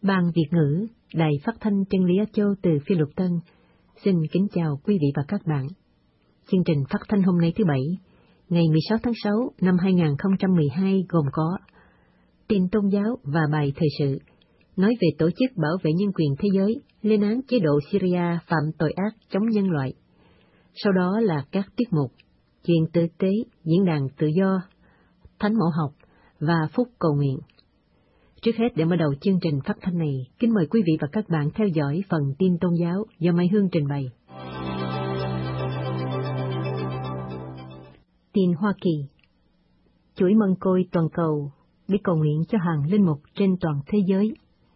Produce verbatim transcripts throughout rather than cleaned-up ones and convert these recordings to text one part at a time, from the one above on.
Ban Việt ngữ, Đài Phát thanh Chân lý Á Châu từ Phi Luật Tân, xin kính chào quý vị và các bạn. Chương trình phát thanh hôm nay thứ Bảy, ngày mười sáu tháng sáu năm hai nghìn không trăm mười hai gồm có tin tôn giáo và bài thời sự, nói về tổ chức bảo vệ nhân quyền thế giới, lên án chế độ Syria phạm tội ác chống nhân loại. Sau đó là các tiết mục, chuyện tử tế, diễn đàn tự do, thánh mẫu học và phúc cầu nguyện. Trước hết, để mở đầu chương trình phát thanh này, kính mời quý vị và các bạn theo dõi phần tin tôn giáo do Mai Hương trình bày. Tin Hoa Kỳ. Chuỗi mân côi toàn cầu để cầu nguyện cho hàng linh mục trên toàn thế giới.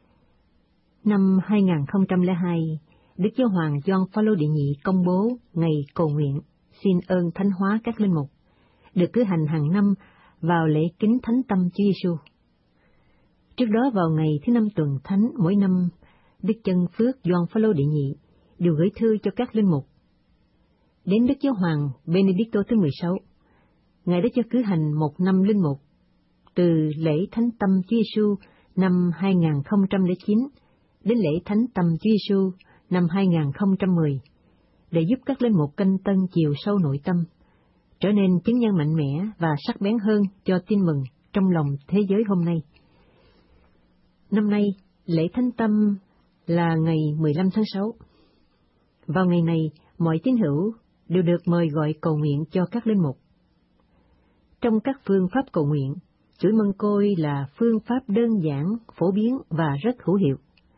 Năm hai nghìn không trăm lẻ hai, Đức Giáo hoàng Gioan Phaolô đệ nhị công bố ngày cầu nguyện xin ơn thánh hóa các linh mục, được cử hành hàng năm vào lễ kính thánh tâm Chúa Giêsu. Trước đó vào ngày thứ năm tuần thánh mỗi năm, Đức Chân Phước Gioan Phaolô đệ nhị đều gửi thư cho các linh mục. Đến Đức Giáo hoàng Benedicto thứ mười sáu, Ngài đã cho cử hành một năm linh mục, từ lễ Thánh Tâm Chúa Giêsu năm hai nghìn không trăm lẻ chín đến lễ Thánh Tâm Chúa Giêsu năm hai nghìn không trăm mười, để giúp các linh mục canh tân chiều sâu nội tâm, trở nên chứng nhân mạnh mẽ và sắc bén hơn cho tin mừng trong lòng thế giới hôm nay. Năm nay, lễ Thánh Tâm là ngày mười lăm tháng sáu. Vào ngày này, mọi tín hữu đều được mời gọi cầu nguyện cho các linh mục. Trong các phương pháp cầu nguyện, chuỗi mân côi là phương pháp đơn giản, phổ biến và rất hữu hiệu.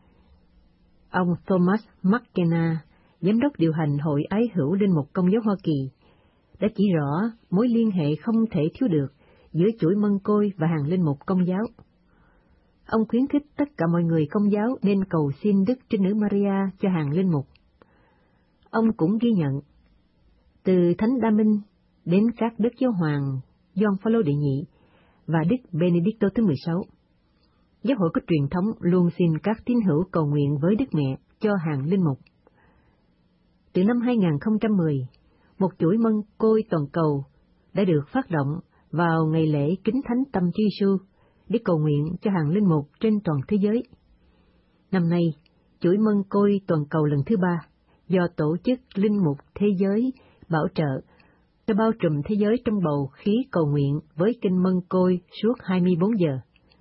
Ông Thomas McKenna, giám đốc điều hành Hội Ái hữu Linh mục Công giáo Hoa Kỳ, đã chỉ rõ mối liên hệ không thể thiếu được giữa chuỗi mân côi và hàng linh mục Công giáo. Ông khuyến khích tất cả mọi người Công giáo nên cầu xin Đức Trinh Nữ Maria cho hàng linh mục. Ông cũng ghi nhận, từ Thánh Đa Minh đến các Đức Giáo hoàng Gioan Phaolô đệ nhị và Đức Benedicto thứ mười sáu, giáo hội có truyền thống luôn xin các tín hữu cầu nguyện với Đức Mẹ cho hàng linh mục. Từ năm hai nghìn không trăm mười, một chuỗi mân côi toàn cầu đã được phát động vào ngày lễ kính thánh tâm Chúa Giêsu để cầu nguyện cho hàng linh mục trên toàn thế giới. Năm nay, chuỗi mân côi toàn cầu lần thứ ba do Tổ chức Linh mục Thế giới bảo trợ cho bao trùm thế giới trong bầu khí cầu nguyện với kinh mân côi suốt hai mươi bốn giờ.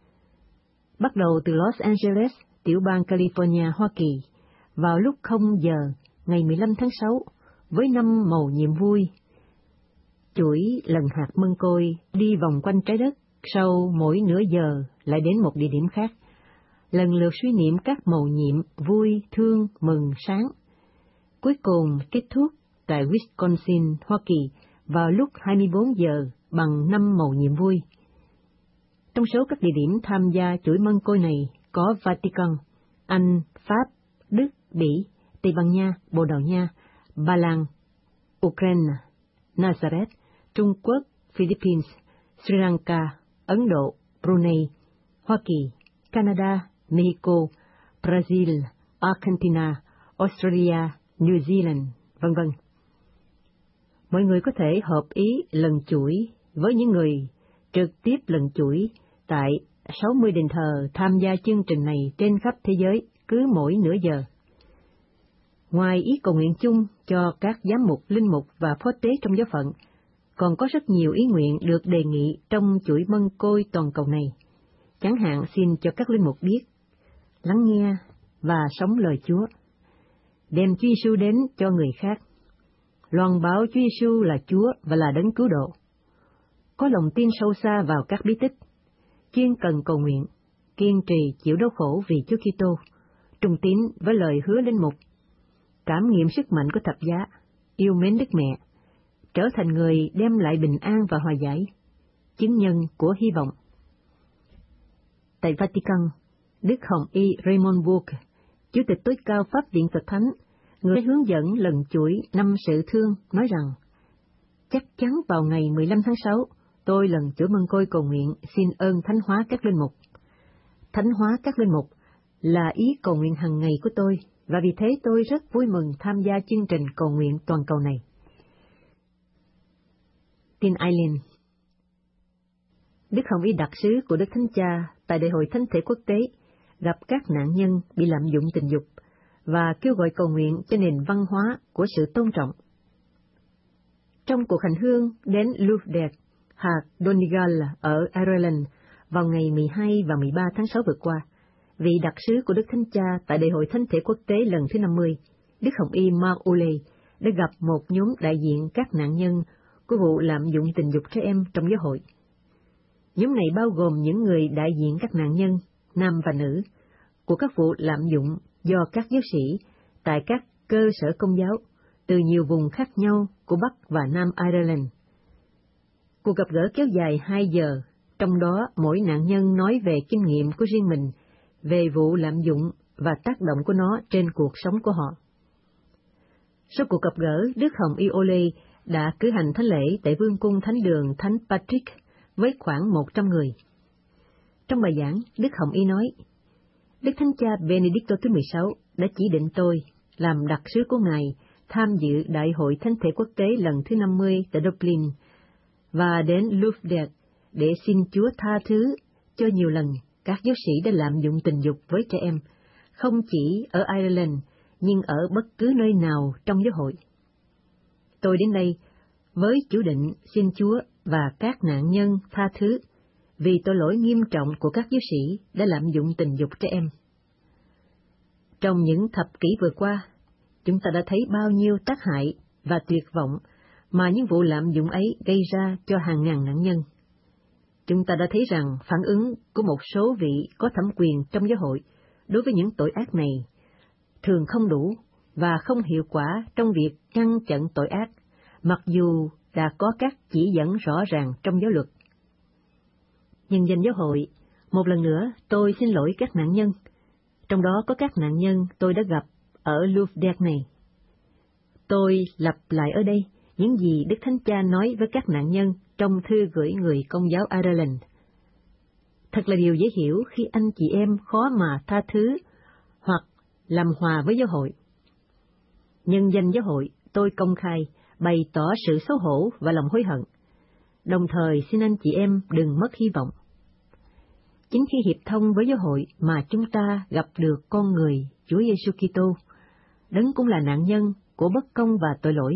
Bắt đầu từ Los Angeles, tiểu bang California, Hoa Kỳ, vào lúc không giờ ngày mười lăm tháng sáu, với năm màu nhiệm vui. Chuỗi lần hạt mân côi đi vòng quanh trái đất, sau mỗi nửa giờ lại đến một địa điểm khác, lần lượt suy niệm các màu nhiệm vui, thương, mừng, sáng. Cuối cùng kết thúc tại Wisconsin, Hoa Kỳ, vào lúc hai mươi bốn giờ bằng năm màu nhiệm vui. Trong số các địa điểm tham gia chuỗi mân côi này có Vatican, Anh, Pháp, Đức, Bỉ, Tây Ban Nha, Bồ Đào Nha, Ba Lan, Ukraine, Nazareth, Trung Quốc, Philippines, Sri Lanka, Ấn Độ, Brunei, Hoa Kỳ, Canada, Mexico, Brazil, Argentina, Australia, New Zealand, vân vân. Mọi người có thể hợp ý lần chuỗi với những người trực tiếp lần chuỗi tại sáu mươi đền thờ tham gia chương trình này trên khắp thế giới cứ mỗi nửa giờ. Ngoài ý cầu nguyện chung cho các giám mục, linh mục và phó tế trong giáo phận, còn có rất nhiều ý nguyện được đề nghị trong chuỗi mân côi toàn cầu này. Chẳng hạn xin cho các linh mục biết, lắng nghe và sống lời Chúa, đem Chúa Giêsu đến cho người khác, loan báo Chúa Giêsu là Chúa và là đấng cứu độ, có lòng tin sâu xa vào các bí tích, chuyên cần cầu nguyện, kiên trì chịu đau khổ vì Chúa Kitô, trung tín với lời hứa linh mục, cảm nghiệm sức mạnh của thập giá, yêu mến Đức Mẹ, trở thành người đem lại bình an và hòa giải, chứng nhân của hy vọng. Tại Vatican, Đức Hồng Y Raymond Burke, Chủ tịch tối cao Pháp Viện Phật Thánh, người hướng dẫn lần chuỗi năm sự thương, nói rằng, chắc chắn vào ngày mười lăm tháng sáu, tôi lần chuỗi mân côi cầu nguyện xin ơn thánh hóa các linh mục. Thánh hóa các linh mục là ý cầu nguyện hàng ngày của tôi, và vì thế tôi rất vui mừng tham gia chương trình cầu nguyện toàn cầu này. Tin Ireland. Đức Hồng Y đặc sứ của Đức Thánh Cha tại Đại hội Thánh thể quốc tế gặp các nạn nhân bị lạm dụng tình dục và kêu gọi cầu nguyện cho nền văn hóa của sự tôn trọng. Trong cuộc hành hương đến Louvre, hạt Donegal ở Ireland vào ngày mười hai và mười ba tháng sáu vừa qua, vị đặc sứ của Đức Thánh Cha tại Đại hội Thánh thể quốc tế lần thứ năm mươi, Đức Hồng Y Mark Oley, đã gặp một nhóm đại diện các nạn nhân của vụ lạm dụng tình dục trẻ em trong giáo hội. Nhóm này bao gồm những người đại diện các nạn nhân, nam và nữ, của các vụ lạm dụng do các giáo sĩ tại các cơ sở công giáo từ nhiều vùng khác nhau của Bắc và Nam Ireland. Cuộc gặp gỡ kéo dài hai giờ, trong đó mỗi nạn nhân nói về kinh nghiệm của riêng mình về vụ lạm dụng và tác động của nó trên cuộc sống của họ. Sau cuộc gặp gỡ, Đức Hồng Y Oley đã cử hành thánh lễ tại Vương cung Thánh đường Thánh Patrick với khoảng một trăm người. Trong bài giảng, Đức Hồng Y nói, Đức Thánh Cha Benedicto thứ mười sáu đã chỉ định tôi làm đặc sứ của Ngài tham dự Đại hội Thánh thể quốc tế lần thứ năm mươi tại Dublin và đến Louvre để xin Chúa tha thứ cho nhiều lần các giáo sĩ đã lạm dụng tình dục với trẻ em, không chỉ ở Ireland nhưng ở bất cứ nơi nào trong giáo hội. Tôi đến đây với chủ định xin Chúa và các nạn nhân tha thứ vì tội lỗi nghiêm trọng của các giáo sĩ đã lạm dụng tình dục trẻ em. Trong những thập kỷ vừa qua, chúng ta đã thấy bao nhiêu tác hại và tuyệt vọng mà những vụ lạm dụng ấy gây ra cho hàng ngàn nạn nhân. Chúng ta đã thấy rằng phản ứng của một số vị có thẩm quyền trong giáo hội đối với những tội ác này thường không đủ và không hiệu quả trong việc ngăn chặn tội ác, mặc dù đã có các chỉ dẫn rõ ràng trong giáo luật. Nhân danh giáo hội, một lần nữa tôi xin lỗi các nạn nhân, trong đó có các nạn nhân tôi đã gặp ở Louvre này. Tôi lặp lại ở đây những gì Đức Thánh Cha nói với các nạn nhân trong thư gửi người Công giáo Ireland. Thật là điều dễ hiểu khi anh chị em khó mà tha thứ hoặc làm hòa với giáo hội. Nhân danh giáo hội, tôi công khai bày tỏ sự xấu hổ và lòng hối hận, đồng thời xin anh chị em đừng mất hy vọng. Chính khi hiệp thông với giáo hội mà chúng ta gặp được con người Chúa Giêsu Kitô, Đấng cũng là nạn nhân của bất công và tội lỗi.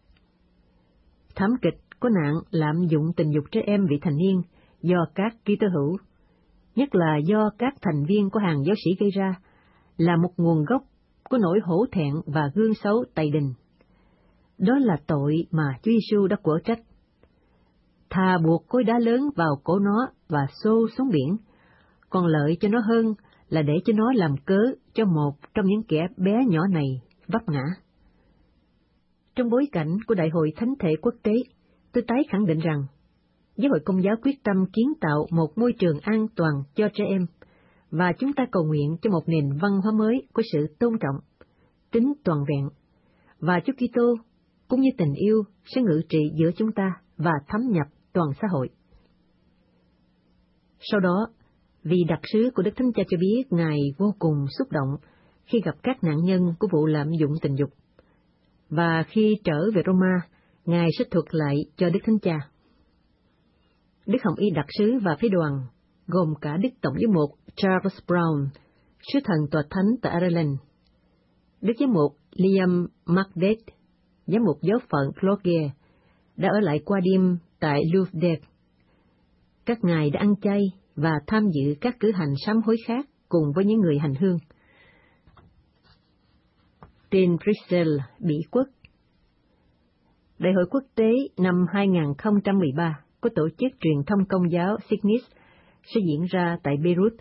Thảm kịch có nạn lạm dụng tình dục trẻ em vị thành niên do các Kitô hữu, nhất là do các thành viên của hàng giáo sĩ gây ra, là một nguồn gốc của nỗi hổ thẹn và gương xấu tày đình. Đó là tội mà Chúa Giêsu đã quở trách. Thà buộc khối đá lớn vào cổ nó và xô xuống biển, còn lợi cho nó hơn là để cho nó làm cớ cho một trong những kẻ bé nhỏ này vấp ngã. Trong bối cảnh của Đại hội Thánh thể quốc tế, tôi tái khẳng định rằng, Giáo hội Công giáo quyết tâm kiến tạo một môi trường an toàn cho trẻ em, và chúng ta cầu nguyện cho một nền văn hóa mới của sự tôn trọng, tính toàn vẹn, và Chúa Kitô cũng như tình yêu sẽ ngự trị giữa chúng ta và thấm nhập toàn xã hội. Sau đó, vị đặc sứ của Đức Thánh Cha cho biết Ngài vô cùng xúc động khi gặp các nạn nhân của vụ lạm dụng tình dục, và khi trở về Roma, Ngài sẽ thuật lại cho Đức Thánh Cha. Đức Hồng Y đặc sứ và phái đoàn, gồm cả Đức Tổng giám mục Charles Brown, sứ thần tòa thánh tại Ireland, Đức giám mục Liam McDade, giám mục giáo phận Clogher, đã ở lại qua đêm tại Louvre. Các ngài đã ăn chay và tham dự các cử hành sám hối khác cùng với những người hành hương. Tin Bruxelles, Bỉ quốc. Đại hội quốc tế năm hai không một ba của Tổ chức Truyền thông Công giáo Signis sẽ diễn ra tại Beirut.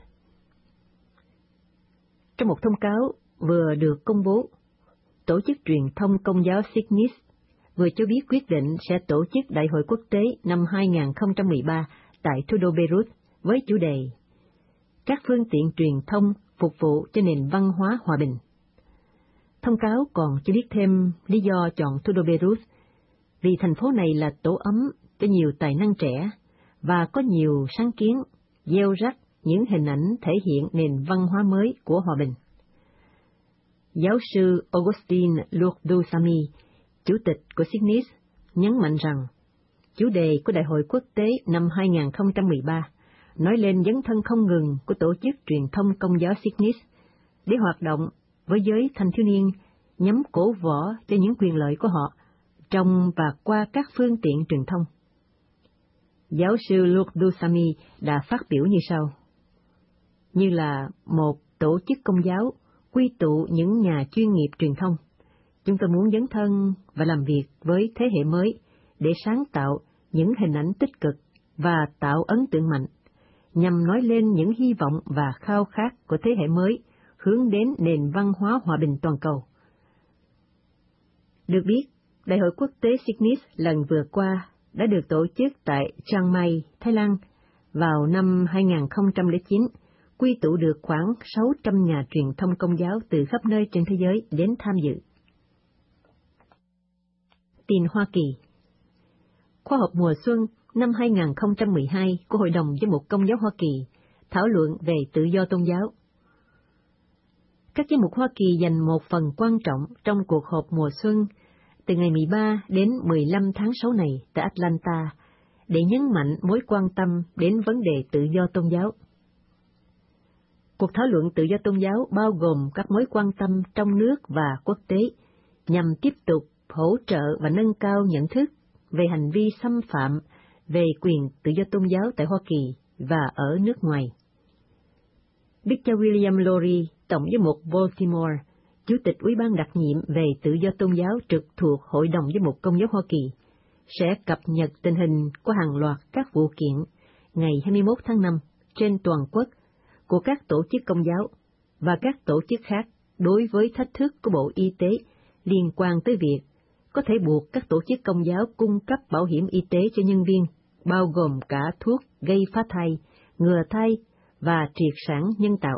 Trong một thông cáo vừa được công bố, Tổ chức Truyền thông Công giáo Signis vừa cho biết quyết định sẽ tổ chức Đại hội quốc tế năm hai không một ba tại thủ đô Beirut với chủ đề Các phương tiện truyền thông phục vụ cho nền văn hóa hòa bình. Thông cáo còn cho biết thêm lý do chọn thủ đô Beirut, vì thành phố này là tổ ấm cho nhiều tài năng trẻ và có nhiều sáng kiến, gieo rắc những hình ảnh thể hiện nền văn hóa mới của hòa bình. Giáo sư Augustine Lourdou-Samy, chủ tịch của Signis, nhấn mạnh rằng chủ đề của Đại hội quốc tế năm hai không một ba nói lên dấn thân không ngừng của tổ chức truyền thông Công giáo Sydney để hoạt động với giới thanh thiếu niên, nhằm cổ võ cho những quyền lợi của họ trong và qua các phương tiện truyền thông. Giáo sư Luke Dusami đã phát biểu như sau: như là một tổ chức công giáo quy tụ những nhà chuyên nghiệp truyền thông, chúng tôi muốn dấn thân và làm việc với thế hệ mới để sáng tạo những hình ảnh tích cực và tạo ấn tượng mạnh, nhằm nói lên những hy vọng và khao khát của thế hệ mới hướng đến nền văn hóa hòa bình toàn cầu. Được biết, Đại hội quốc tế Sydney lần vừa qua đã được tổ chức tại Chiang Mai, Thái Lan vào năm hai nghìn không trăm lẻ chín, quy tụ được khoảng sáu trăm nhà truyền thông công giáo từ khắp nơi trên thế giới đến tham dự. Tin Hoa Kỳ. Khóa họp mùa xuân năm hai nghìn không trăm mười hai của Hội đồng Giám mục Công giáo Hoa Kỳ thảo luận về tự do tôn giáo. Các giám mục Hoa Kỳ dành một phần quan trọng trong cuộc họp mùa xuân từ ngày mười ba đến mười lăm tháng sáu này tại Atlanta để nhấn mạnh mối quan tâm đến vấn đề tự do tôn giáo. Cuộc thảo luận tự do tôn giáo bao gồm các mối quan tâm trong nước và quốc tế nhằm tiếp tục hỗ trợ và nâng cao nhận thức về hành vi xâm phạm về quyền tự do tôn giáo tại Hoa Kỳ và ở nước ngoài. Đức cha William Lori, Tổng giám mục Baltimore, Chủ tịch Ủy ban đặc nhiệm về tự do tôn giáo trực thuộc Hội đồng Giám mục Công giáo Hoa Kỳ, sẽ cập nhật tình hình của hàng loạt các vụ kiện ngày hai mươi mốt tháng năm trên toàn quốc của các tổ chức công giáo và các tổ chức khác đối với thách thức của Bộ Y tế liên quan tới việc có thể buộc các tổ chức công giáo cung cấp bảo hiểm y tế cho nhân viên, bao gồm cả thuốc gây phá thai, ngừa thai và triệt sản nhân tạo.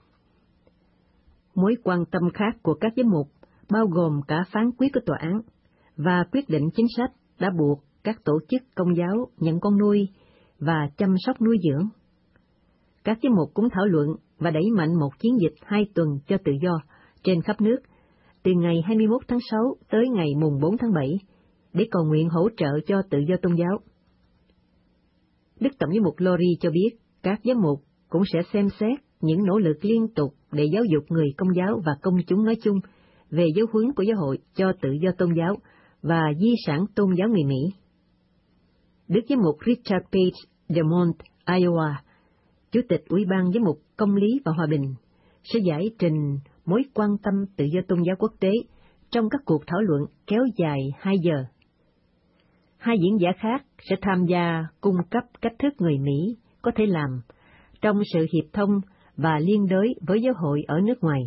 Mối quan tâm khác của các giám mục bao gồm cả phán quyết của tòa án và quyết định chính sách đã buộc các tổ chức công giáo nhận con nuôi và chăm sóc nuôi dưỡng. Các giám mục cũng thảo luận và đẩy mạnh một chiến dịch hai tuần cho tự do trên khắp nước, từ ngày hai mươi mốt tháng sáu tới ngày mùng bốn tháng bảy, để cầu nguyện hỗ trợ cho tự do tôn giáo. Đức Tổng giám mục Lori cho biết các giám mục cũng sẽ xem xét những nỗ lực liên tục để giáo dục người công giáo và công chúng nói chung về giáo huấn của giáo hội cho tự do tôn giáo và di sản tôn giáo người Mỹ. Đức giám mục Richard Page DeMont, Iowa, Chủ tịch Ủy ban Giám mục Công lý và Hòa bình, sẽ giải trình mối quan tâm tự do tôn giáo quốc tế trong các cuộc thảo luận kéo dài hai giờ. Hai diễn giả khác sẽ tham gia cung cấp cách thức người Mỹ có thể làm trong sự hiệp thông và liên đới với giáo hội ở nước ngoài.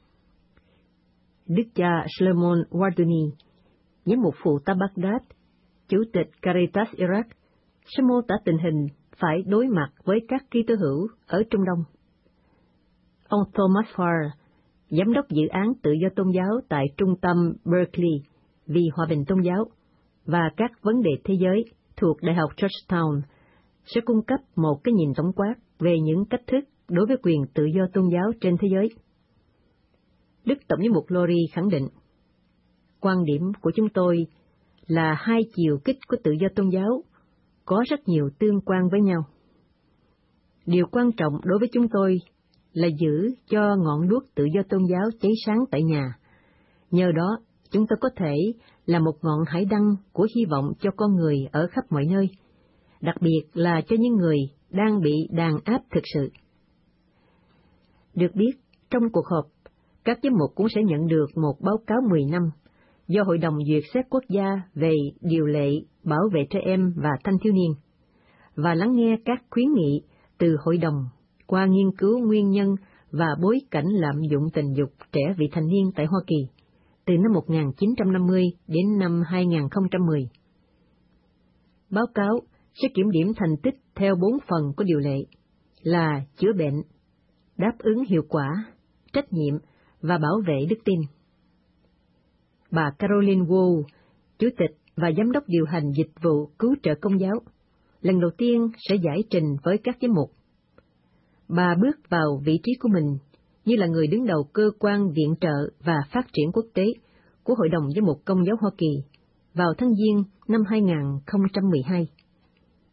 Đức cha Shlomo Warduni, giám mục phụ tá Baghdad, Chủ tịch Caritas Iraq, sẽ mô tả tình hình phải đối mặt với các Kitô hữu ở Trung Đông. Ông Thomas Farr, giám đốc dự án tự do tôn giáo tại trung tâm Berkeley vì hòa bình tôn giáo và các vấn đề thế giới thuộc Đại học Georgetown, sẽ cung cấp một cái nhìn tổng quát về những cách thức đối với quyền tự do tôn giáo trên thế giới. Đức Tổng giám mục Lori khẳng định, quan điểm của chúng tôi là hai chiều kích của tự do tôn giáo có rất nhiều tương quan với nhau. Điều quan trọng đối với chúng tôi là giữ cho ngọn đuốc tự do tôn giáo cháy sáng tại nhà. Nhờ đó, chúng tôi có thể là một ngọn hải đăng của hy vọng cho con người ở khắp mọi nơi, đặc biệt là cho những người đang bị đàn áp thực sự. Được biết, trong cuộc họp, các giám mục cũng sẽ nhận được một báo cáo mười năm do Hội đồng duyệt xét quốc gia về điều lệ bảo vệ trẻ em và thanh thiếu niên, và lắng nghe các khuyến nghị từ Hội đồng qua nghiên cứu nguyên nhân và bối cảnh lạm dụng tình dục trẻ vị thành niên tại Hoa Kỳ từ năm một nghìn chín trăm năm mươi đến năm hai nghìn không trăm mười. Báo cáo sẽ kiểm điểm thành tích theo bốn phần của điều lệ là chữa bệnh, đáp ứng hiệu quả, trách nhiệm và bảo vệ đức tin. Bà Caroline Wu, Chủ tịch và Giám đốc điều hành dịch vụ cứu trợ công giáo, lần đầu tiên sẽ giải trình với các giám mục. Bà bước vào vị trí của mình như là người đứng đầu cơ quan viện trợ và phát triển quốc tế của Hội đồng Giám mục Công giáo Hoa Kỳ vào tháng Giêng năm hai nghìn không trăm mười hai.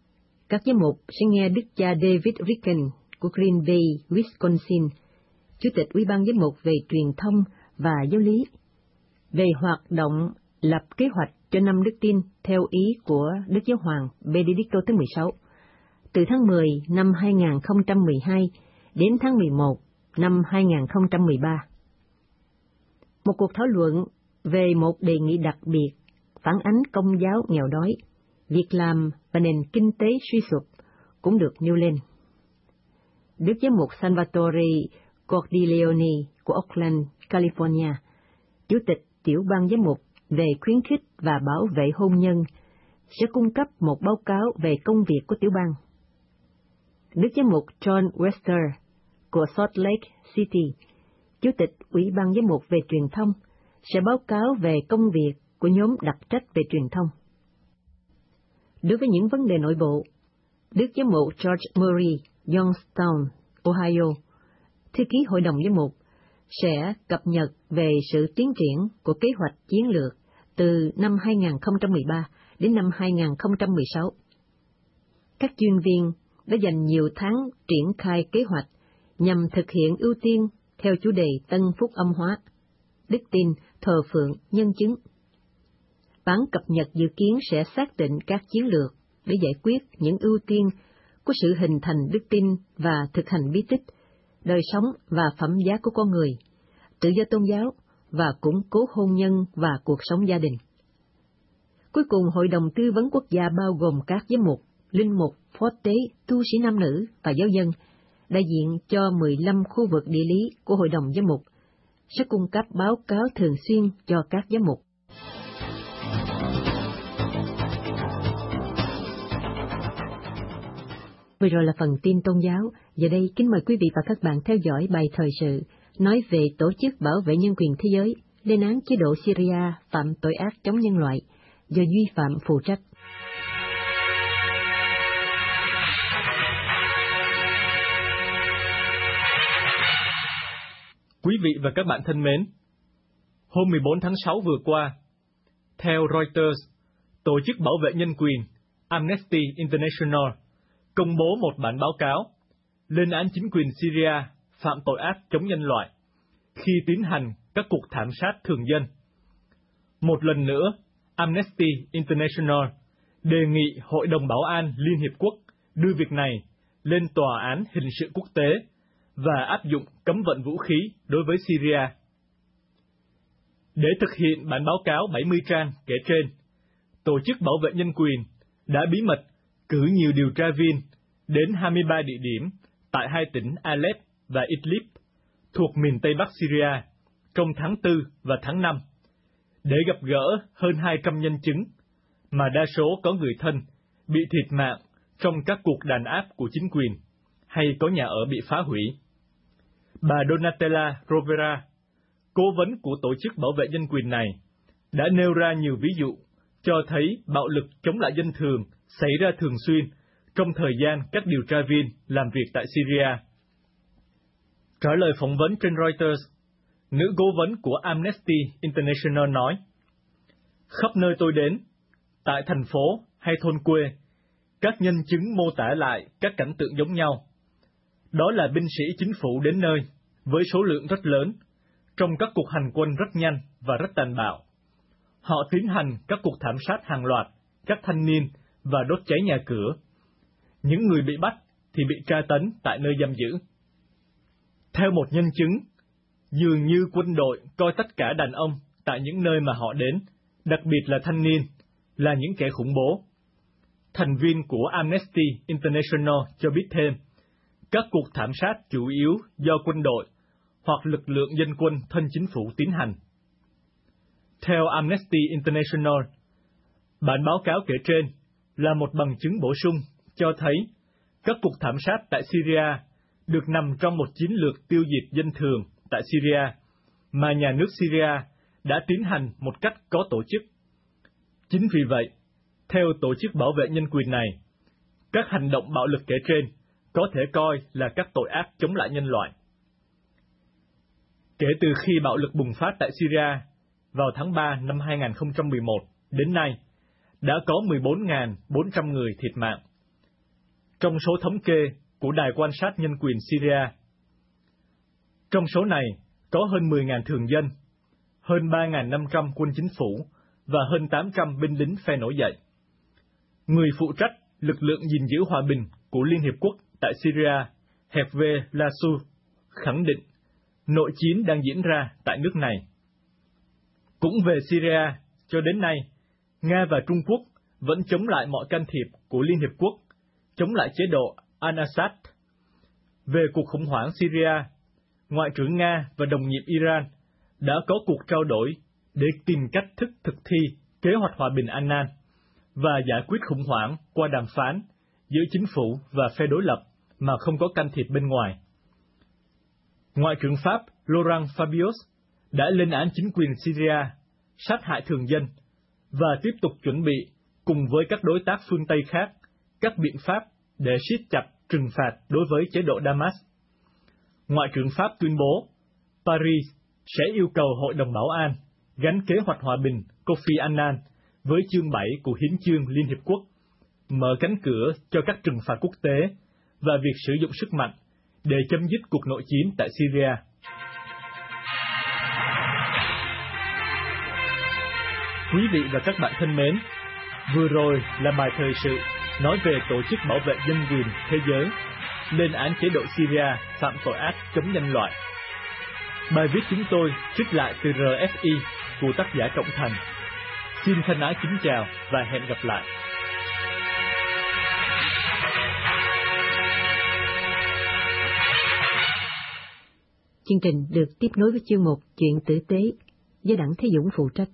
các giám mục sẽ nghe đức cha David Ricken của Green Bay, Wisconsin, Chủ tịch Ủy ban Giám mục về truyền thông và giáo lý, về hoạt động lập kế hoạch cho năm đức tin theo ý của Đức Giáo hoàng Benedicto thứ mười sáu, từ tháng mười năm hai nghìn không trăm mười hai đến tháng mười một năm hai nghìn không trăm mười ba. Một cuộc thảo luận về một đề nghị đặc biệt phản ánh công giáo nghèo đói, việc làm và nền kinh tế suy sụp cũng được nêu lên. Đức Giám mục Salvatore Cordileone của Oakland, California, Chủ tịch Tiểu ban Giám mục về khuyến khích và bảo vệ hôn nhân, sẽ cung cấp một báo cáo về công việc của tiểu bang. Đức Giám mục John Wester của Salt Lake City, Chủ tịch Ủy ban Giám mục về truyền thông, sẽ báo cáo về công việc của nhóm đặc trách về truyền thông. Đối với những vấn đề nội bộ, Đức Giám mục George Murray, Youngstown, Ohio, thư ký Hội đồng Giám mục, sẽ cập nhật về sự tiến triển của kế hoạch chiến lược từ năm hai nghìn không trăm mười ba đến năm hai nghìn không trăm mười sáu. Các chuyên viên đã dành nhiều tháng triển khai kế hoạch nhằm thực hiện ưu tiên theo chủ đề Tân Phúc Âm hóa, đức tin, thờ phượng, nhân chứng. Bản cập nhật dự kiến sẽ xác định các chiến lược để giải quyết những ưu tiên của sự hình thành đức tin và thực hành bí tích, đời sống và phẩm giá của con người, tự do tôn giáo và củng cố hôn nhân và cuộc sống gia đình. Cuối cùng, Hội đồng Tư vấn Quốc gia bao gồm các giám mục, linh mục, phó tế, tu sĩ nam nữ và giáo dân, đại diện cho mười lăm khu vực địa lý của Hội đồng Giám mục, sẽ cung cấp báo cáo thường xuyên cho các giám mục. Vừa rồi là phần tin tôn giáo. Giờ đây, kính mời quý vị và các bạn theo dõi bài thời sự nói về Tổ chức Bảo vệ Nhân quyền Thế giới lên án chế độ Syria phạm tội ác chống nhân loại do Duy Phạm phụ trách. Quý vị và các bạn thân mến, hôm mười bốn tháng sáu vừa qua, theo Reuters, Tổ chức Bảo vệ Nhân quyền Amnesty International công bố một bản báo cáo lên án chính quyền Syria phạm tội ác chống nhân loại khi tiến hành các cuộc thảm sát thường dân. Một lần nữa, Amnesty International đề nghị Hội đồng Bảo an Liên Hiệp Quốc đưa việc này lên Tòa án Hình sự Quốc tế và áp dụng cấm vận vũ khí đối với Syria. Để thực hiện bản báo cáo bảy mươi trang kể trên, Tổ chức Bảo vệ Nhân quyền đã bí mật cử nhiều điều tra viên đến hai mươi ba địa điểm tại hai tỉnh Aleppo và Idlib thuộc miền Tây Bắc Syria trong tháng tư và tháng năm để gặp gỡ hơn hai trăm nhân chứng, mà đa số có người thân bị thiệt mạng trong các cuộc đàn áp của chính quyền hay có nhà ở bị phá hủy. Bà Donatella Rovera, cố vấn của Tổ chức Bảo vệ Nhân quyền này, đã nêu ra nhiều ví dụ cho thấy bạo lực chống lại dân thường xảy ra thường xuyên trong thời gian các điều tra viên làm việc tại Syria. Trả lời phỏng vấn trên Reuters, nữ cố vấn của Amnesty International nói, khắp nơi tôi đến, tại thành phố hay thôn quê, các nhân chứng mô tả lại các cảnh tượng giống nhau. Đó là binh sĩ chính phủ đến nơi, với số lượng rất lớn, trong các cuộc hành quân rất nhanh và rất tàn bạo. Họ tiến hành các cuộc thảm sát hàng loạt, các thanh niên và đốt cháy nhà cửa. Những người bị bắt thì bị tra tấn tại nơi giam giữ. Theo một nhân chứng, dường như quân đội coi tất cả đàn ông tại những nơi mà họ đến, đặc biệt là thanh niên, là những kẻ khủng bố. Thành viên của Amnesty International cho biết thêm, các cuộc thảm sát chủ yếu do quân đội hoặc lực lượng dân quân thân chính phủ tiến hành. Theo Amnesty International, bản báo cáo kể trên là một bằng chứng bổ sung cho thấy các cuộc thảm sát tại Syria được nằm trong một chiến lược tiêu diệt dân thường tại Syria mà nhà nước Syria đã tiến hành một cách có tổ chức. Chính vì vậy, theo Tổ chức Bảo vệ Nhân quyền này, các hành động bạo lực kể trên có thể coi là các tội ác chống lại nhân loại. Kể từ khi bạo lực bùng phát tại Syria vào tháng ba năm hai nghìn không trăm mười một đến nay, đã có mười bốn nghìn bốn trăm người thiệt mạng. trong số thống kê của Đài quan sát nhân quyền Syria. Trong số này có hơn mười nghìn thường dân, hơn ba nghìn năm trăm quân chính phủ và hơn tám trăm binh lính phe nổi dậy. Người phụ trách lực lượng gìn giữ hòa bình của Liên Hiệp Quốc tại Syria, Hervé Lassou, khẳng định nội chiến đang diễn ra tại nước này. Cũng về Syria, cho đến nay, Nga và Trung Quốc vẫn chống lại mọi can thiệp của Liên Hiệp Quốc, chống lại chế độ al-Assad. Về cuộc khủng hoảng Syria, Ngoại trưởng Nga và đồng nghiệp Iran đã có cuộc trao đổi để tìm cách thức thực thi kế hoạch hòa bình Annan và giải quyết khủng hoảng qua đàm phán giữa chính phủ và phe đối lập mà không có can thiệp bên ngoài. Ngoại trưởng Pháp Laurent Fabius đã lên án chính quyền Syria sát hại thường dân và tiếp tục chuẩn bị cùng với các đối tác phương Tây khác các biện pháp để siết chặt trừng phạt đối với chế độ Damas. Ngoại trưởng Pháp tuyên bố Paris sẽ yêu cầu Hội đồng Bảo an gắn kế hoạch hòa bình Kofi Annan với chương bảy của Hiến chương Liên Hiệp Quốc, mở cánh cửa cho các trừng phạt quốc tế và việc sử dụng sức mạnh để chấm dứt cuộc nội chiến tại Syria. Quý vị và các bạn thân mến, vừa rồi là bài thời sự nói về Tổ chức Bảo vệ Nhân quyền Thế giới lên án chế độ Syria phạm tội ác chống nhân loại. Bài viết chúng tôi trích lại từ rờ ép i của tác giả Trọng Thành. Xin thân ái kính chào và hẹn gặp lại. Chương trình được tiếp nối với chương mục Chuyện tử tế do Đặng Thế Dũng phụ trách.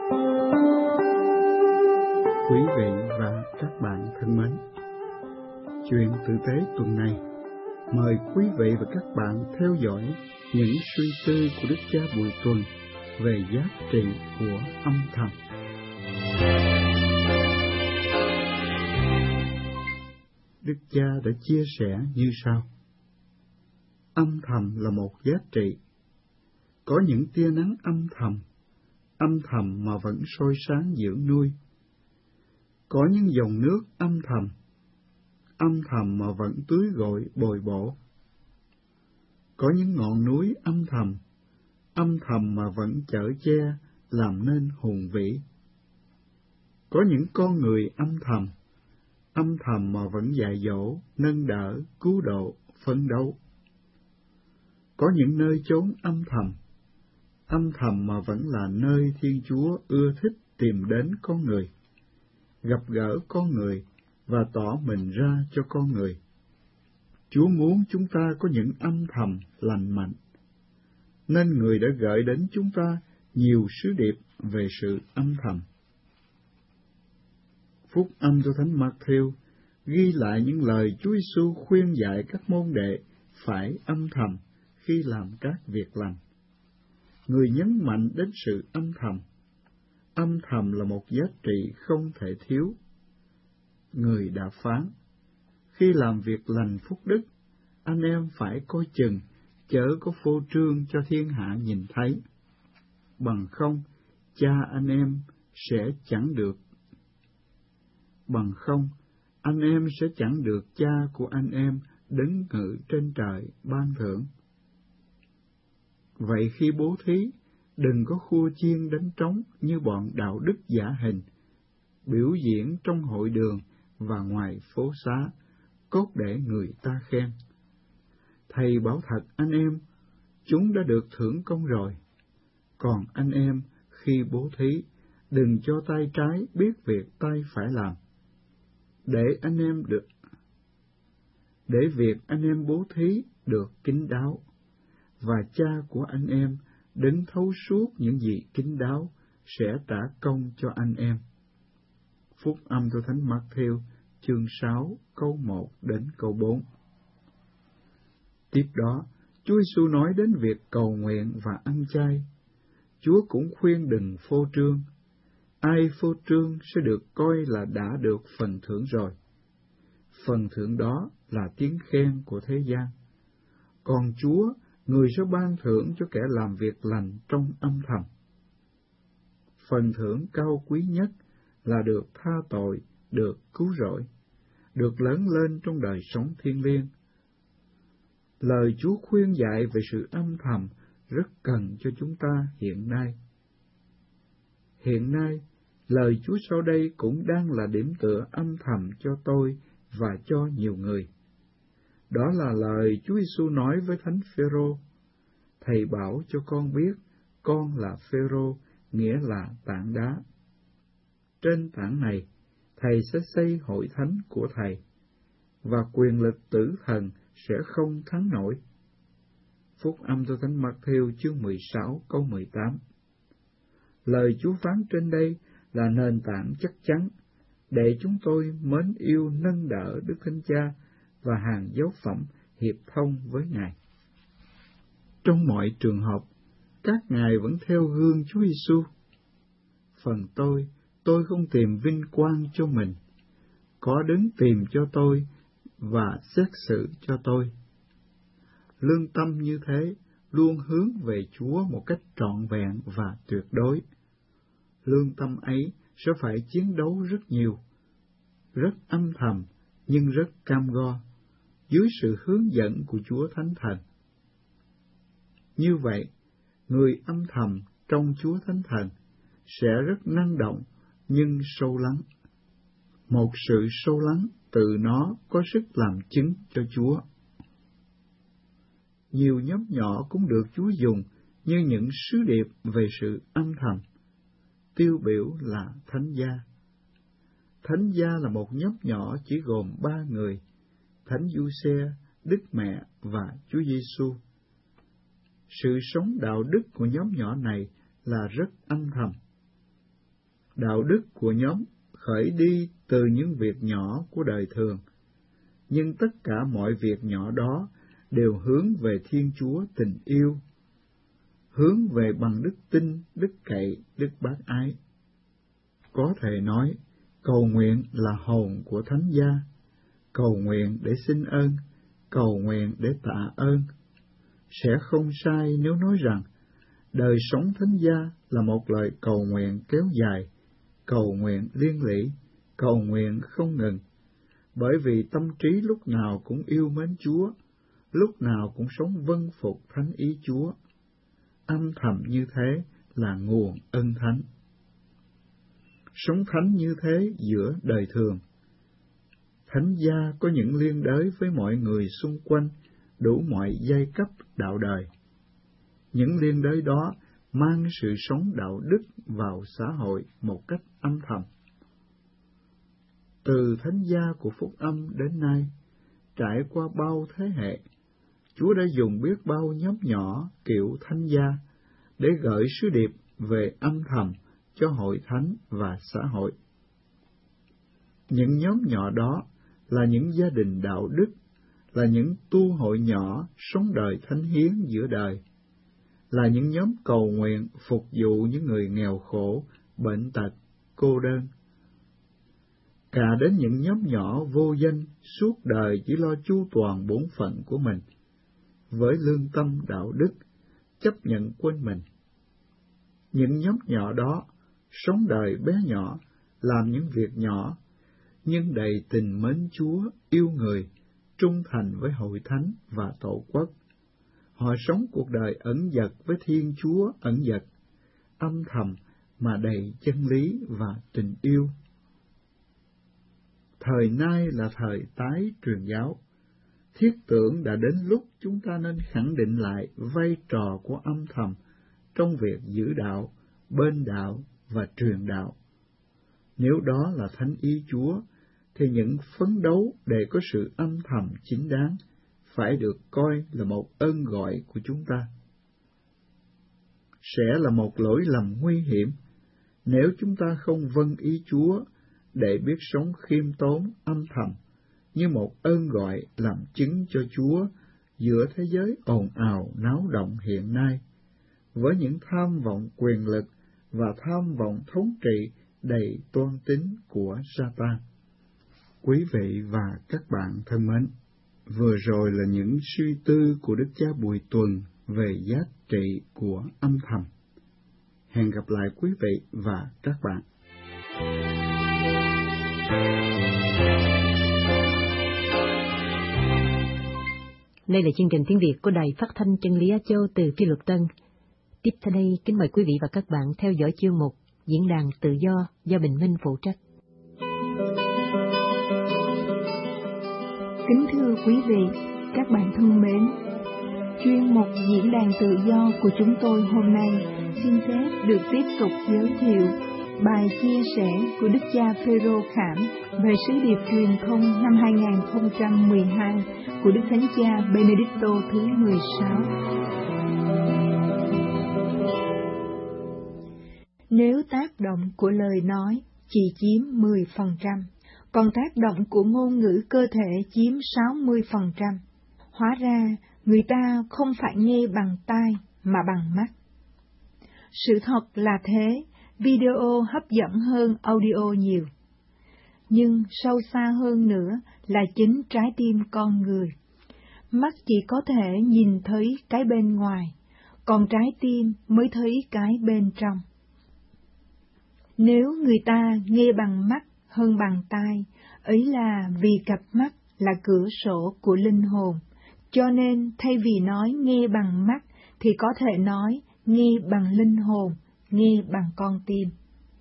Quý vị và các bạn thân mến, Chuyện tử tế tuần này mời quý vị và các bạn theo dõi những suy tư của Đức cha Bùi Tuần về giá trị của âm thầm. Đức cha đã chia sẻ như sau: âm thầm là một giá trị. Có những tia nắng âm thầm, âm thầm mà vẫn soi sáng dưỡng nuôi. Có những dòng nước âm thầm, âm thầm mà vẫn tưới gội bồi bổ. Có những ngọn núi âm thầm, âm thầm mà vẫn chở che làm nên hùng vĩ. Có những con người âm thầm, âm thầm mà vẫn dạy dỗ, nâng đỡ, cứu độ, phấn đấu. Có những nơi chốn âm thầm, âm thầm mà vẫn là nơi Thiên Chúa ưa thích tìm đến con người, gặp gỡ con người và tỏ mình ra cho con người. Chúa muốn chúng ta có những âm thầm lành mạnh, nên Người đã gợi đến chúng ta nhiều sứ điệp về sự âm thầm. Phúc âm cho Thánh Mác-thêu ghi lại những lời Chúa Giêsu khuyên dạy các môn đệ phải âm thầm khi làm các việc lành. Người nhấn mạnh đến sự âm thầm. Âm thầm là một giá trị không thể thiếu. Người đã phán, khi làm việc lành phúc đức, anh em phải coi chừng, chớ có phô trương cho thiên hạ nhìn thấy. Bằng không, cha anh em sẽ chẳng được. Bằng không, anh em sẽ chẳng được cha của anh em đứng ngự trên trời ban thưởng. Vậy khi bố thí, đừng có khua chiên đánh trống như bọn đạo đức giả hình, biểu diễn trong hội đường và ngoài phố xá, cốt để người ta khen. Thầy bảo thật anh em, chúng đã được thưởng công rồi. Còn anh em, khi bố thí, đừng cho tay trái biết việc tay phải làm, để anh em được, để việc anh em bố thí được kín đáo, và cha của anh em đứng thấu suốt những gì kín đáo sẽ trả công cho anh em. Phúc âm cho Thánh Mác-thêu, chương sáu, câu một đến câu bốn. Tiếp đó, Chúa Giêsu nói đến việc cầu nguyện và ăn chay. Chúa cũng khuyên đừng phô trương. Ai phô trương sẽ được coi là đã được phần thưởng rồi. Phần thưởng đó là tiếng khen của thế gian. Còn Chúa, Người sẽ ban thưởng cho kẻ làm việc lành trong âm thầm. Phần thưởng cao quý nhất là được tha tội, được cứu rỗi, được lớn lên trong đời sống thiêng liêng. Lời Chúa khuyên dạy về sự âm thầm rất cần cho chúng ta hiện nay. Hiện nay, lời Chúa sau đây cũng đang là điểm tựa âm thầm cho tôi và cho nhiều người. Đó là lời Chúa Giêsu nói với Thánh Phêrô: Thầy bảo cho con biết, con là Phêrô, nghĩa là tảng đá. Trên tảng này, Thầy sẽ xây hội thánh của Thầy, và quyền lực tử thần sẽ không thắng nổi. Phúc âm cho Thánh Mác-thêu chương mười sáu câu mười tám. Lời Chúa phán trên đây là nền tảng chắc chắn để chúng tôi mến yêu nâng đỡ Đức Thánh Cha và hàng dấu phẩm hiệp thông với Ngài. Trong mọi trường hợp, các ngài vẫn theo gương Chúa Giêsu. Phần tôi, tôi không tìm vinh quang cho mình, có Đấng tìm cho tôi và xét xử cho tôi. Lương tâm như thế luôn hướng về Chúa một cách trọn vẹn và tuyệt đối. Lương tâm ấy sẽ phải chiến đấu rất nhiều, rất âm thầm nhưng rất cam go, dưới sự hướng dẫn của Chúa Thánh Thần. Như vậy, người âm thầm trong Chúa Thánh Thần sẽ rất năng động nhưng sâu lắng. Một sự sâu lắng từ nó có sức làm chứng cho Chúa. Nhiều nhóm nhỏ cũng được Chúa dùng như những sứ điệp về sự âm thầm. Tiêu biểu là Thánh gia. Thánh gia là một nhóm nhỏ chỉ gồm ba người: Thánh Giuse, Đức Mẹ và Chúa Giêsu. Sự sống đạo đức của nhóm nhỏ này là rất âm thầm. Đạo đức của nhóm khởi đi từ những việc nhỏ của đời thường, nhưng tất cả mọi việc nhỏ đó đều hướng về Thiên Chúa tình yêu, hướng về bằng đức tin, đức cậy, đức bác ái. Có thể nói, cầu nguyện là hồn của Thánh gia, cầu nguyện để xin ơn, cầu nguyện để tạ ơn. Sẽ không sai nếu nói rằng, đời sống Thánh gia là một lời cầu nguyện kéo dài, cầu nguyện liên lỉ, cầu nguyện không ngừng, bởi vì tâm trí lúc nào cũng yêu mến Chúa, lúc nào cũng sống vâng phục thánh ý Chúa. Âm thầm như thế là nguồn ân thánh. Sống thánh như thế giữa đời thường. Thánh gia có những liên đới với mọi người xung quanh, đủ mọi giai cấp đạo đời. Những liên đới đó mang sự sống đạo đức vào xã hội một cách âm thầm. Từ Thánh gia của Phúc âm đến nay, trải qua bao thế hệ, Chúa đã dùng biết bao nhóm nhỏ kiểu Thánh gia để gửi sứ điệp về âm thầm cho hội thánh và xã hội. Những nhóm nhỏ đó là những gia đình đạo đức, là những tu hội nhỏ sống đời thánh hiến giữa đời, là những nhóm cầu nguyện phục vụ những người nghèo khổ, bệnh tật, cô đơn. Cả đến những nhóm nhỏ vô danh suốt đời chỉ lo chu toàn bổn phận của mình, với lương tâm đạo đức, chấp nhận quên mình. Những nhóm nhỏ đó sống đời bé nhỏ, làm những việc nhỏ, nhưng đầy tình mến Chúa, yêu người, trung thành với hội thánh và tổ quốc. Họ sống cuộc đời ẩn dật với Thiên Chúa ẩn dật, âm thầm mà đầy chân lý và tình yêu. Thời nay là thời tái truyền giáo. Thiết tưởng đã đến lúc chúng ta nên khẳng định lại vai trò của âm thầm trong việc giữ đạo, bên đạo và truyền đạo. Nếu đó là thánh ý Chúa, thì những phấn đấu để có sự âm thầm chính đáng phải được coi là một ơn gọi của chúng ta. Sẽ là một lỗi lầm nguy hiểm nếu chúng ta không vâng ý Chúa để biết sống khiêm tốn âm thầm như một ơn gọi làm chứng cho Chúa giữa thế giới ồn ào náo động hiện nay, với những tham vọng quyền lực và tham vọng thống trị đầy toan tính của Sa-tan. Quý vị và các bạn thân mến, vừa rồi là những suy tư của Đức Cha Bùi Tuần về giá trị của âm thầm. Hẹn gặp lại quý vị và các bạn. Đây là chương trình tiếng Việt của Đài Phát thanh Chân lý Á Châu từ Phi Luật Tân. Tiếp theo đây, kính mời quý vị và các bạn theo dõi chương mục Diễn đàn Tự do do Bình Minh phụ trách. Kính thưa quý vị, các bạn thân mến, chuyên mục Diễn đàn Tự do của chúng tôi hôm nay xin phép được tiếp tục giới thiệu bài chia sẻ của Đức cha Phêrô Khảm về sứ điệp truyền thông năm hai nghìn không trăm mười hai của Đức Thánh cha Benedicto thứ mười sáu. Nếu tác động của lời nói chỉ chiếm mười phần trăm, còn tác động của ngôn ngữ cơ thể chiếm sáu mươi phần trăm, hóa ra người ta không phải nghe bằng tai mà bằng mắt. Sự thật là thế, video hấp dẫn hơn audio nhiều. Nhưng sâu xa hơn nữa là chính trái tim con người. Mắt chỉ có thể nhìn thấy cái bên ngoài, còn trái tim mới thấy cái bên trong. Nếu người ta nghe bằng mắt hơn bằng tai, ấy là vì cặp mắt là cửa sổ của linh hồn, cho nên thay vì nói nghe bằng mắt thì có thể nói nghe bằng linh hồn, nghe bằng con tim.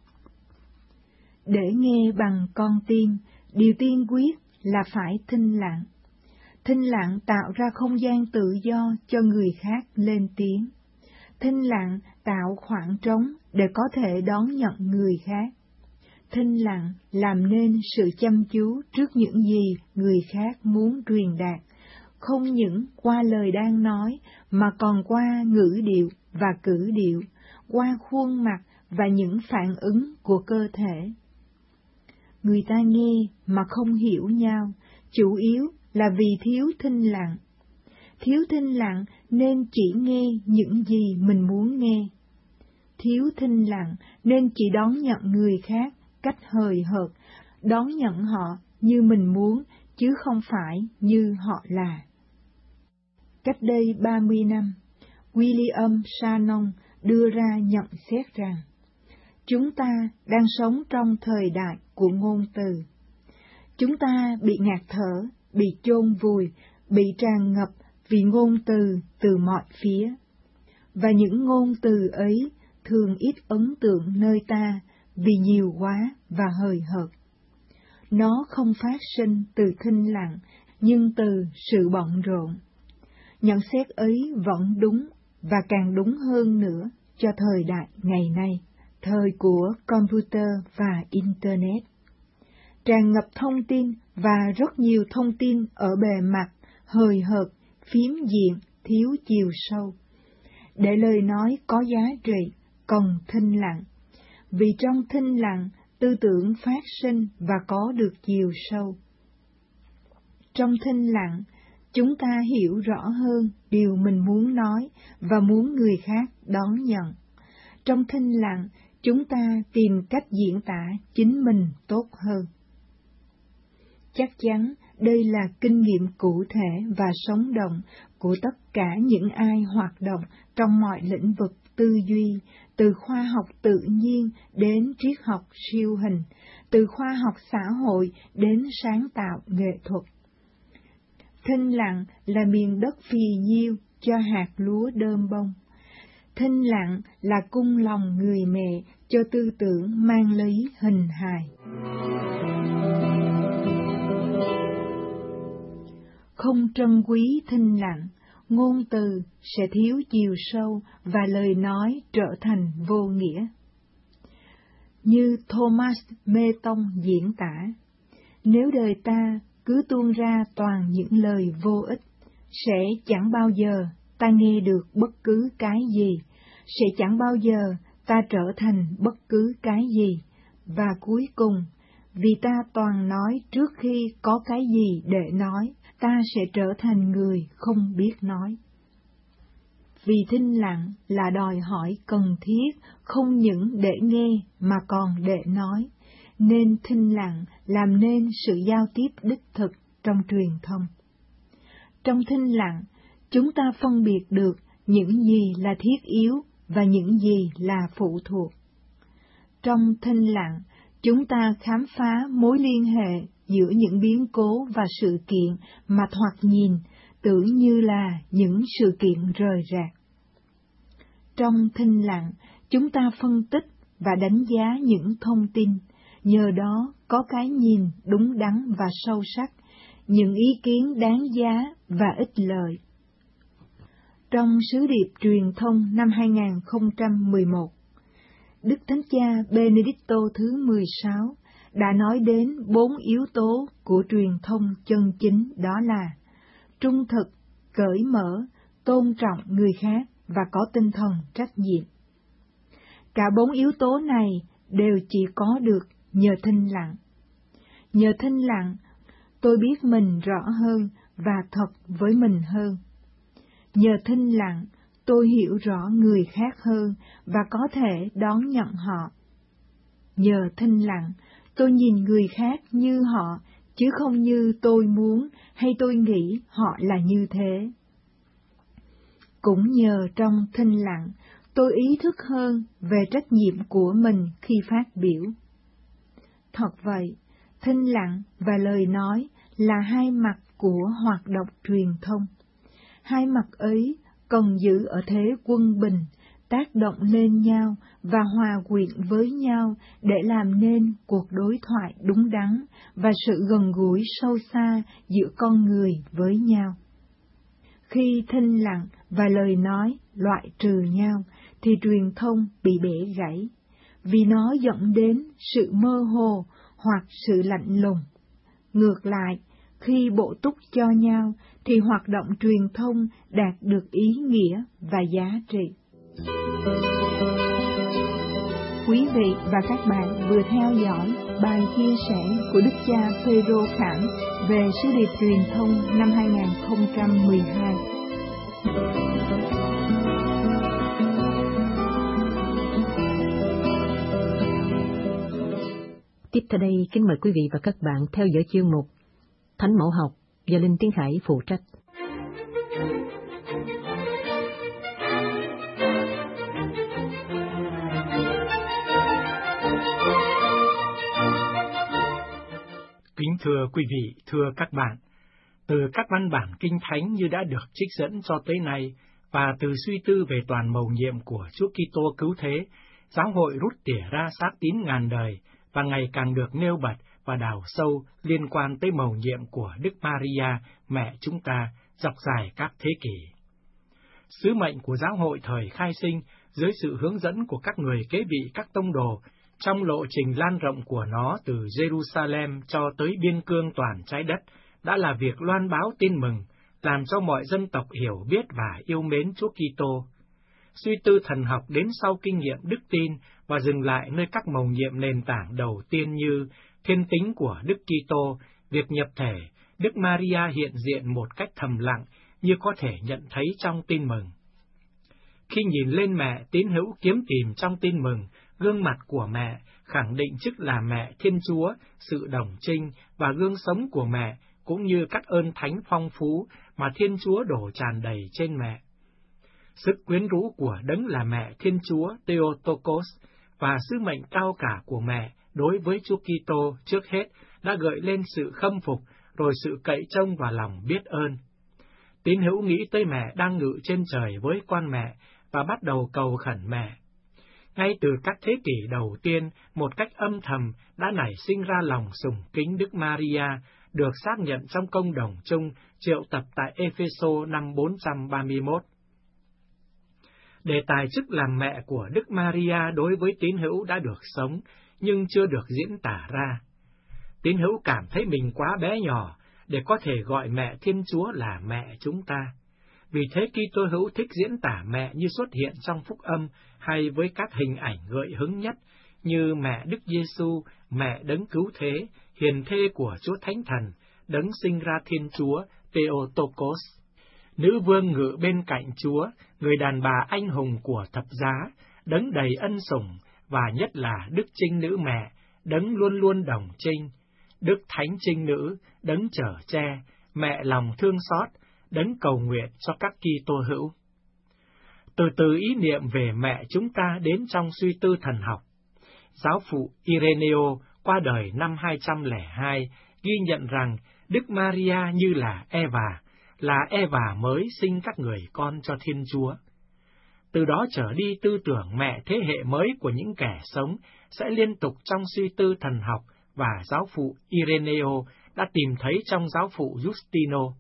Để nghe bằng con tim, điều tiên quyết là phải thinh lặng. Thinh lặng tạo ra không gian tự do cho người khác lên tiếng. Thinh lặng tạo khoảng trống để có thể đón nhận người khác. Thinh lặng làm nên sự chăm chú trước những gì người khác muốn truyền đạt, không những qua lời đang nói mà còn qua ngữ điệu và cử điệu, qua khuôn mặt và những phản ứng của cơ thể. Người ta nghe mà không hiểu nhau, chủ yếu là vì thiếu thinh lặng. Thiếu thinh lặng nên chỉ nghe những gì mình muốn nghe. Thiếu thinh lặng nên chỉ đón nhận người khác cách hời hợt, đón nhận họ như mình muốn, chứ không phải như họ là. Cách đây ba mươi năm, William Shannon đưa ra nhận xét rằng, chúng ta đang sống trong thời đại của ngôn từ. Chúng ta bị ngạt thở, bị chôn vùi, bị tràn ngập vì ngôn từ từ mọi phía. Và những ngôn từ ấy thường ít ấn tượng nơi ta vì nhiều quá và hời hợt. Nó không phát sinh từ thinh lặng, nhưng từ sự bận rộn. Nhận xét ấy vẫn đúng, và càng đúng hơn nữa cho thời đại ngày nay, thời của computer và Internet. Tràn ngập thông tin và rất nhiều thông tin ở bề mặt, hời hợt, phiến diện, thiếu chiều sâu. Để lời nói có giá trị, cần thinh lặng. Vì trong thinh lặng, tư tưởng phát sinh và có được chiều sâu. Trong thinh lặng, chúng ta hiểu rõ hơn điều mình muốn nói và muốn người khác đón nhận. Trong thinh lặng, chúng ta tìm cách diễn tả chính mình tốt hơn. Chắc chắn đây là kinh nghiệm cụ thể và sống động của tất cả những ai hoạt động trong mọi lĩnh vực tư duy, từ khoa học tự nhiên đến triết học siêu hình, từ khoa học xã hội đến sáng tạo nghệ thuật. Thinh lặng là miền đất phì nhiêu cho hạt lúa đơm bông. Thinh lặng là cung lòng người mẹ cho tư tưởng mang lấy hình hài. Không trân quý thinh lặng, ngôn từ sẽ thiếu chiều sâu và lời nói trở thành vô nghĩa. Như Thomas Merton diễn tả, nếu đời ta cứ tuôn ra toàn những lời vô ích, sẽ chẳng bao giờ ta nghe được bất cứ cái gì, sẽ chẳng bao giờ ta trở thành bất cứ cái gì, và cuối cùng, vì ta toàn nói trước khi có cái gì để nói, ta sẽ trở thành người không biết nói. Vì thinh lặng là đòi hỏi cần thiết không những để nghe mà còn để nói, nên thinh lặng làm nên sự giao tiếp đích thực trong truyền thông. Trong thinh lặng, chúng ta phân biệt được những gì là thiết yếu và những gì là phụ thuộc. Trong thinh lặng, chúng ta khám phá mối liên hệ giữa những biến cố và sự kiện mà thoạt nhìn tưởng như là những sự kiện rời rạc. Trong thinh lặng, chúng ta phân tích và đánh giá những thông tin, nhờ đó có cái nhìn đúng đắn và sâu sắc, những ý kiến đáng giá và ích lợi. Trong sứ điệp truyền thông năm hai không một một, Đức Thánh Cha Benedicto thứ mười sáu đã nói đến bốn yếu tố của truyền thông chân chính, đó là trung thực, cởi mở, tôn trọng người khác và có tinh thần trách nhiệm. Cả bốn yếu tố này đều chỉ có được nhờ thinh lặng. Nhờ thinh lặng, tôi biết mình rõ hơn và thật với mình hơn. Nhờ thinh lặng, tôi hiểu rõ người khác hơn và có thể đón nhận họ. Nhờ thinh lặng, tôi nhìn người khác như họ, chứ không như tôi muốn hay tôi nghĩ họ là như thế. Cũng nhờ trong thinh lặng, tôi ý thức hơn về trách nhiệm của mình khi phát biểu. Thật vậy, thinh lặng và lời nói là hai mặt của hoạt động truyền thông. Hai mặt ấy cần giữ ở thế quân bình, tác động lên nhau và hòa quyện với nhau để làm nên cuộc đối thoại đúng đắn và sự gần gũi sâu xa giữa con người với nhau. Khi thinh lặng và lời nói loại trừ nhau, thì truyền thông bị bẻ gãy, vì nó dẫn đến sự mơ hồ hoặc sự lạnh lùng. Ngược lại, khi bổ túc cho nhau, thì hoạt động truyền thông đạt được ý nghĩa và giá trị. Quý vị và các bạn vừa theo dõi bài chia sẻ của Đức cha Phêrô Khảm về sứ điệp truyền thông năm hai không một hai. Tiếp theo đây, kính mời quý vị và các bạn theo dõi chương mục Thánh Mẫu Học do Linh Tiến Khải phụ trách. Kính thưa quý vị, thưa các bạn, từ các văn bản kinh thánh như đã được trích dẫn cho tới nay và từ suy tư về toàn mầu nhiệm của Chúa Kitô cứu thế, giáo hội rút tỉa ra xác tín ngàn đời và ngày càng được nêu bật và đào sâu liên quan tới mầu nhiệm của Đức Maria, mẹ chúng ta, dọc dài các thế kỷ. Sứ mệnh của giáo hội thời khai sinh dưới sự hướng dẫn của các người kế vị các tông đồ trong lộ trình lan rộng của nó từ Jerusalem cho tới biên cương toàn trái đất đã là việc loan báo tin mừng, làm cho mọi dân tộc hiểu biết và yêu mến Chúa Kitô. Suy tư thần học đến sau kinh nghiệm đức tin và dừng lại nơi các mầu nhiệm nền tảng đầu tiên như thiên tính của Đức Kitô, việc nhập thể, Đức Maria hiện diện một cách thầm lặng như có thể nhận thấy trong tin mừng. Khi nhìn lên mẹ, tín hữu kiếm tìm trong tin mừng gương mặt của mẹ, khẳng định chức là mẹ Thiên Chúa, sự đồng trinh và gương sống của mẹ, cũng như các ơn thánh phong phú mà Thiên Chúa đổ tràn đầy trên mẹ. Sức quyến rũ của đấng là mẹ Thiên Chúa Theotokos và sứ mệnh cao cả của mẹ đối với Chúa Kitô trước hết đã gợi lên sự khâm phục, rồi sự cậy trông và lòng biết ơn. Tín hữu nghĩ tới mẹ đang ngự trên trời với con mẹ và bắt đầu cầu khẩn mẹ. Ngay từ các thế kỷ đầu tiên, một cách âm thầm đã nảy sinh ra lòng sùng kính Đức Maria, được xác nhận trong công đồng chung triệu tập tại Epheso năm bốn trăm ba mươi mốt. Đề tài chức làm mẹ của Đức Maria đối với tín hữu đã được sống, nhưng chưa được diễn tả ra. Tín hữu cảm thấy mình quá bé nhỏ để có thể gọi mẹ Thiên Chúa là mẹ chúng ta. Vì thế Kitô hữu thích diễn tả mẹ như xuất hiện trong phúc âm hay với các hình ảnh gợi hứng nhất như mẹ Đức Giêsu, mẹ đấng cứu thế, hiền thê của Chúa Thánh Thần, đấng sinh ra Thiên Chúa, Theotokos. Nữ vương ngự bên cạnh Chúa, người đàn bà anh hùng của thập giá, đấng đầy ân sủng, và nhất là Đức Trinh Nữ Mẹ, đấng luôn luôn đồng trinh, Đức Thánh Trinh Nữ, đấng chở che, mẹ lòng thương xót, đấng cầu nguyện cho các Kitô hữu. Từ từ ý niệm về mẹ chúng ta đến trong suy tư thần học. Giáo phụ Ireneo qua đời năm hai trăm lẻ hai ghi nhận rằng Đức Maria như là Eva, là Eva mới sinh các người con cho Thiên Chúa. Từ đó trở đi, tư tưởng mẹ thế hệ mới của những kẻ sống sẽ liên tục trong suy tư thần học và giáo phụ Ireneo đã tìm thấy trong giáo phụ Justino.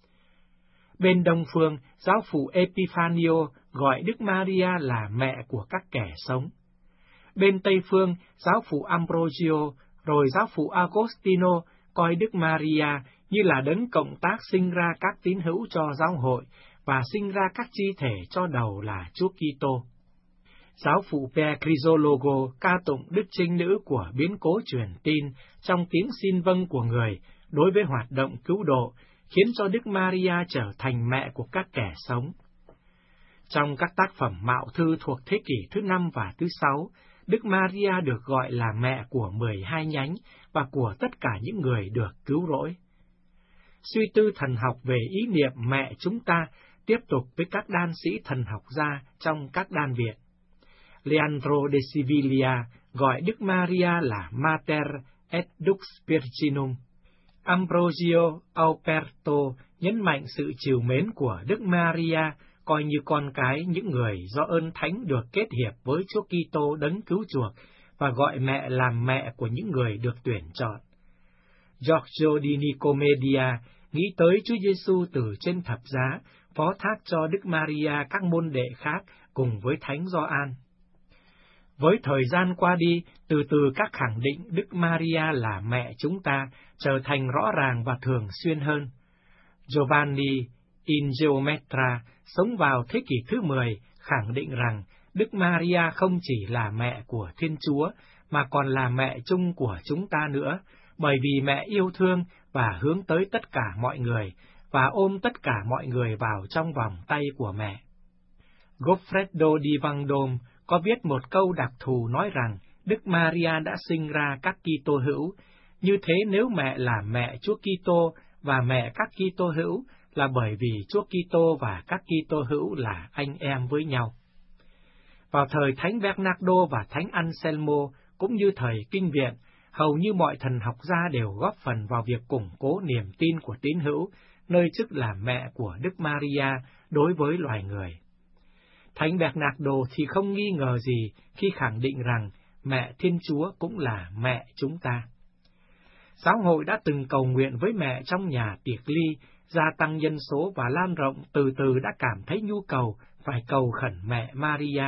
Bên Đông phương, giáo phụ Epifanio gọi Đức Maria là mẹ của các kẻ sống. Bên Tây phương, giáo phụ Ambrogio rồi giáo phụ Agostino coi Đức Maria như là đấng cộng tác sinh ra các tín hữu cho giáo hội và sinh ra các chi thể cho đầu là Chúa Kitô. Giáo phụ Per Chrysologo ca tụng Đức Trinh Nữ của biến cố truyền tin trong tiếng xin vâng của người đối với hoạt động cứu độ, khiến cho Đức Maria trở thành mẹ của các kẻ sống. Trong các tác phẩm mạo thư thuộc thế kỷ thứ năm và thứ sáu, Đức Maria được gọi là mẹ của mười hai nhánh và của tất cả những người được cứu rỗi. Suy tư thần học về ý niệm mẹ chúng ta tiếp tục với các đan sĩ thần học gia trong các đan viện. Leandro de Sevilla gọi Đức Maria là Mater et Dux Virginum. Ambrogio Auperto nhấn mạnh sự trìu mến của Đức Maria, coi như con cái những người do ơn thánh được kết hiệp với Chúa Kitô đấng cứu chuộc và gọi mẹ làm mẹ của những người được tuyển chọn. Giorgio di Nicomedia nghĩ tới Chúa Giêsu từ trên thập giá, phó thác cho Đức Maria các môn đệ khác cùng với Thánh Gioan. Với thời gian qua đi, từ từ các khẳng định Đức Maria là mẹ chúng ta trở thành rõ ràng và thường xuyên hơn. Giovanni in Geometra sống vào thế kỷ thứ mười khẳng định rằng Đức Maria không chỉ là mẹ của Thiên Chúa mà còn là mẹ chung của chúng ta nữa, bởi vì mẹ yêu thương và hướng tới tất cả mọi người và ôm tất cả mọi người vào trong vòng tay của mẹ. Goffredo di Vendôme có viết một câu đặc thù nói rằng Đức Maria đã sinh ra các Kitô hữu. Như thế nếu mẹ là mẹ Chúa Kitô và mẹ các Kitô hữu là bởi vì Chúa Kitô và các Kitô hữu là anh em với nhau. Vào thời Thánh Bernardo và Thánh Anselmo cũng như thời Kinh Viện, hầu như mọi thần học gia đều góp phần vào việc củng cố niềm tin của tín hữu, nơi chức là mẹ của Đức Maria đối với loài người. Thánh Bernardo thì không nghi ngờ gì khi khẳng định rằng mẹ Thiên Chúa cũng là mẹ chúng ta. Giáo hội đã từng cầu nguyện với mẹ trong nhà tiệc ly, gia tăng dân số và lan rộng, từ từ đã cảm thấy nhu cầu phải cầu khẩn mẹ Maria.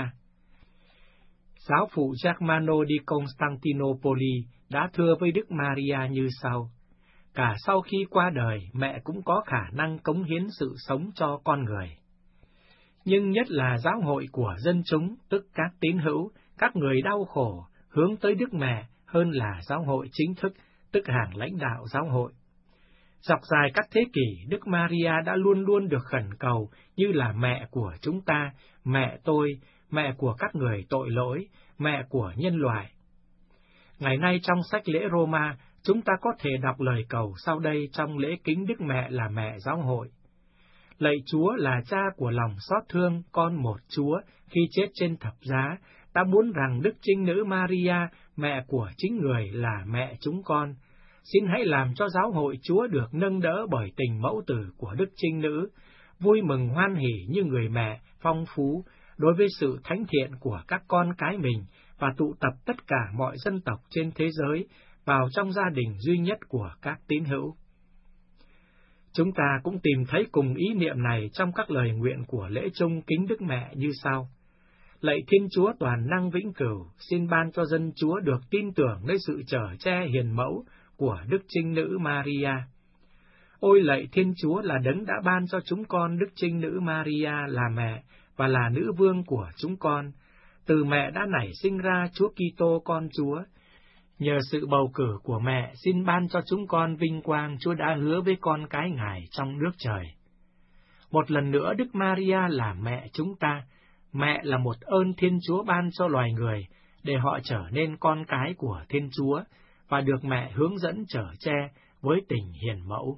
Giáo phụ Germano di Constantinopoli đã thưa với Đức Maria như sau: cả sau khi qua đời, mẹ cũng có khả năng cống hiến sự sống cho con người. Nhưng nhất là giáo hội của dân chúng, tức các tín hữu, các người đau khổ, hướng tới Đức Mẹ hơn là giáo hội chính thức, tức hàng lãnh đạo giáo hội. Dọc dài các thế kỷ, Đức Maria đã luôn luôn được khẩn cầu như là mẹ của chúng ta, mẹ tôi, mẹ của các người tội lỗi, mẹ của nhân loại. Ngày nay trong sách lễ Roma, chúng ta có thể đọc lời cầu sau đây trong lễ kính Đức Mẹ là mẹ giáo hội. Lạy Chúa là cha của lòng xót thương con một Chúa khi chết trên thập giá, ta muốn rằng Đức Trinh Nữ Maria, mẹ của chính người là mẹ chúng con. Xin hãy làm cho giáo hội Chúa được nâng đỡ bởi tình mẫu tử của Đức Trinh Nữ, vui mừng hoan hỉ như người mẹ phong phú đối với sự thánh thiện của các con cái mình và tụ tập tất cả mọi dân tộc trên thế giới vào trong gia đình duy nhất của các tín hữu. Chúng ta cũng tìm thấy cùng ý niệm này trong các lời nguyện của lễ chung kính Đức Mẹ như sau: Lạy Thiên Chúa toàn năng vĩnh cửu, xin ban cho dân Chúa được tin tưởng nơi sự chở che hiền mẫu của Đức Trinh Nữ Maria. Ôi lạy Thiên Chúa là đấng đã ban cho chúng con Đức Trinh Nữ Maria là mẹ và là nữ vương của chúng con. Từ mẹ đã nảy sinh ra Chúa Kitô con Chúa. Nhờ sự bầu cử của mẹ, xin ban cho chúng con vinh quang Chúa đã hứa với con cái Ngài trong nước trời. Một lần nữa, Đức Maria là mẹ chúng ta. Mẹ là một ơn Thiên Chúa ban cho loài người, để họ trở nên con cái của Thiên Chúa, và được mẹ hướng dẫn chở che với tình hiền mẫu.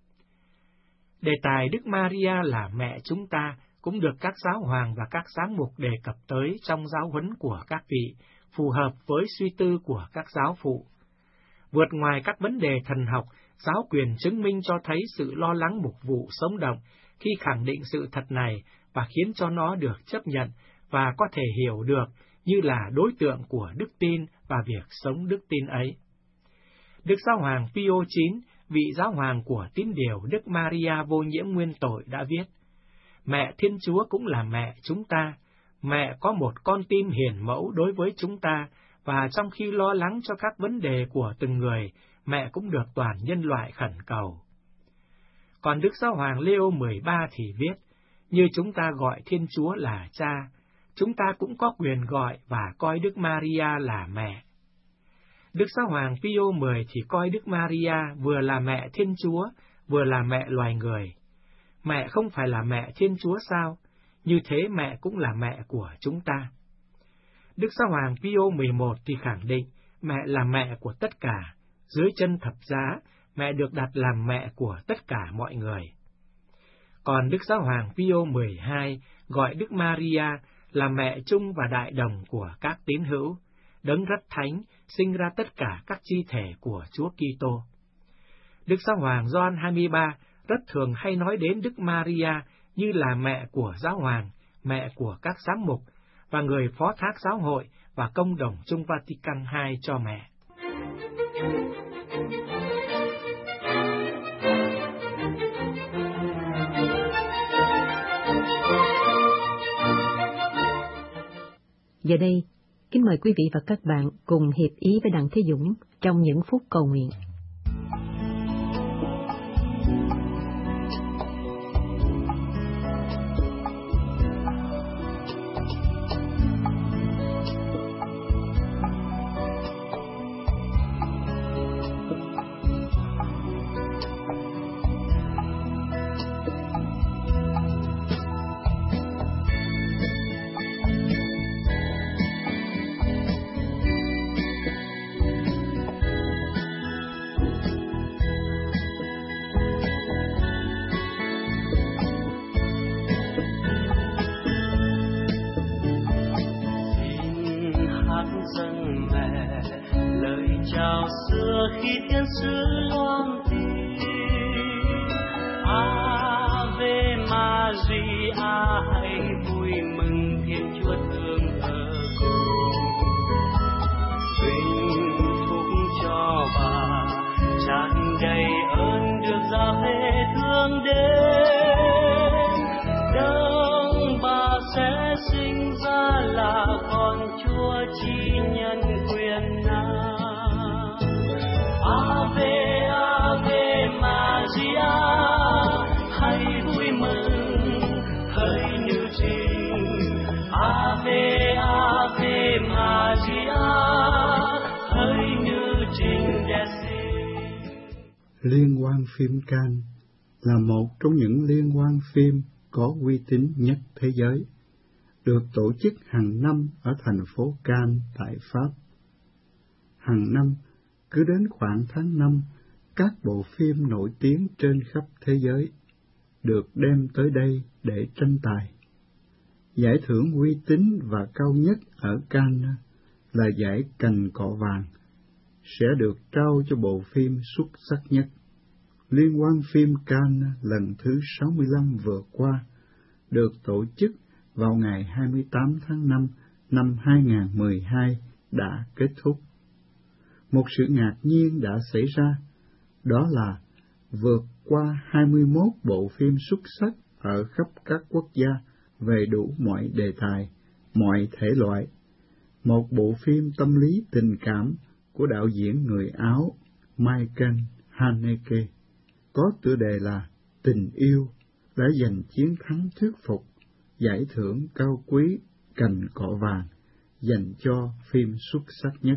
Đề tài Đức Maria là mẹ chúng ta cũng được các giáo hoàng và các giám mục đề cập tới trong giáo huấn của các vị, phù hợp với suy tư của các giáo phụ. Vượt ngoài các vấn đề thần học, Giáo quyền chứng minh cho thấy sự lo lắng mục vụ sống động khi khẳng định sự thật này và khiến cho nó được chấp nhận và có thể hiểu được như là đối tượng của đức tin và việc sống đức tin ấy. Đức Giáo hoàng Pio chín, vị giáo hoàng của tín điều Đức Maria vô nhiễm nguyên tội đã viết: Mẹ Thiên Chúa cũng là mẹ chúng ta, mẹ có một con tim hiền mẫu đối với chúng ta, và trong khi lo lắng cho các vấn đề của từng người, mẹ cũng được toàn nhân loại khẩn cầu. Còn Đức Giáo hoàng Leo mười ba thì viết: Như chúng ta gọi Thiên Chúa là Cha, chúng ta cũng có quyền gọi và coi Đức Maria là mẹ. Đức Giáo hoàng Pio mười thì coi Đức Maria vừa là mẹ Thiên Chúa, vừa là mẹ loài người. Mẹ không phải là mẹ Thiên Chúa sao? Như thế mẹ cũng là mẹ của chúng ta. Đức Giáo hoàng Pio mười một thì khẳng định mẹ là mẹ của tất cả. Dưới chân thập giá, mẹ được đặt làm mẹ của tất cả mọi người. Còn Đức Giáo hoàng Pio mười hai gọi Đức Maria là mẹ chung và đại đồng của các tín hữu, đấng rất thánh, sinh ra tất cả các chi thể của Chúa Kitô. Đức Giáo hoàng Gioan hai mươi ba rất thường hay nói đến Đức Maria như là mẹ của giáo hoàng, mẹ của các giám mục, và người phó thác giáo hội và công đồng chung Vatican hai cho mẹ. Giờ đây, kính mời quý vị và các bạn cùng hiệp ý với Đặng Thế Dũng trong những phút cầu nguyện. Liên hoan phim Cannes là một trong những liên hoan phim có uy tín nhất thế giới, được tổ chức hàng năm ở thành phố Cannes tại Pháp. Hàng năm, cứ đến khoảng tháng năm, các bộ phim nổi tiếng trên khắp thế giới được đem tới đây để tranh tài. Giải thưởng uy tín và cao nhất ở Cannes là giải Cành Cọ Vàng, sẽ được trao cho bộ phim xuất sắc nhất. Liên hoan phim Cannes lần thứ sáu mươi lăm vừa qua được tổ chức vào ngày hai mươi tám tháng năm năm hai nghìn không trăm mười hai đã kết thúc. Một sự ngạc nhiên đã xảy ra, đó là vượt qua hai mươi mốt bộ phim xuất sắc ở khắp các quốc gia về đủ mọi đề tài, mọi thể loại. Một bộ phim tâm lý tình cảm của đạo diễn người Áo Michael Haneke có tựa đề là Tình Yêu đã giành chiến thắng thuyết phục, giải thưởng cao quý Cành Cọ Vàng dành cho phim xuất sắc nhất.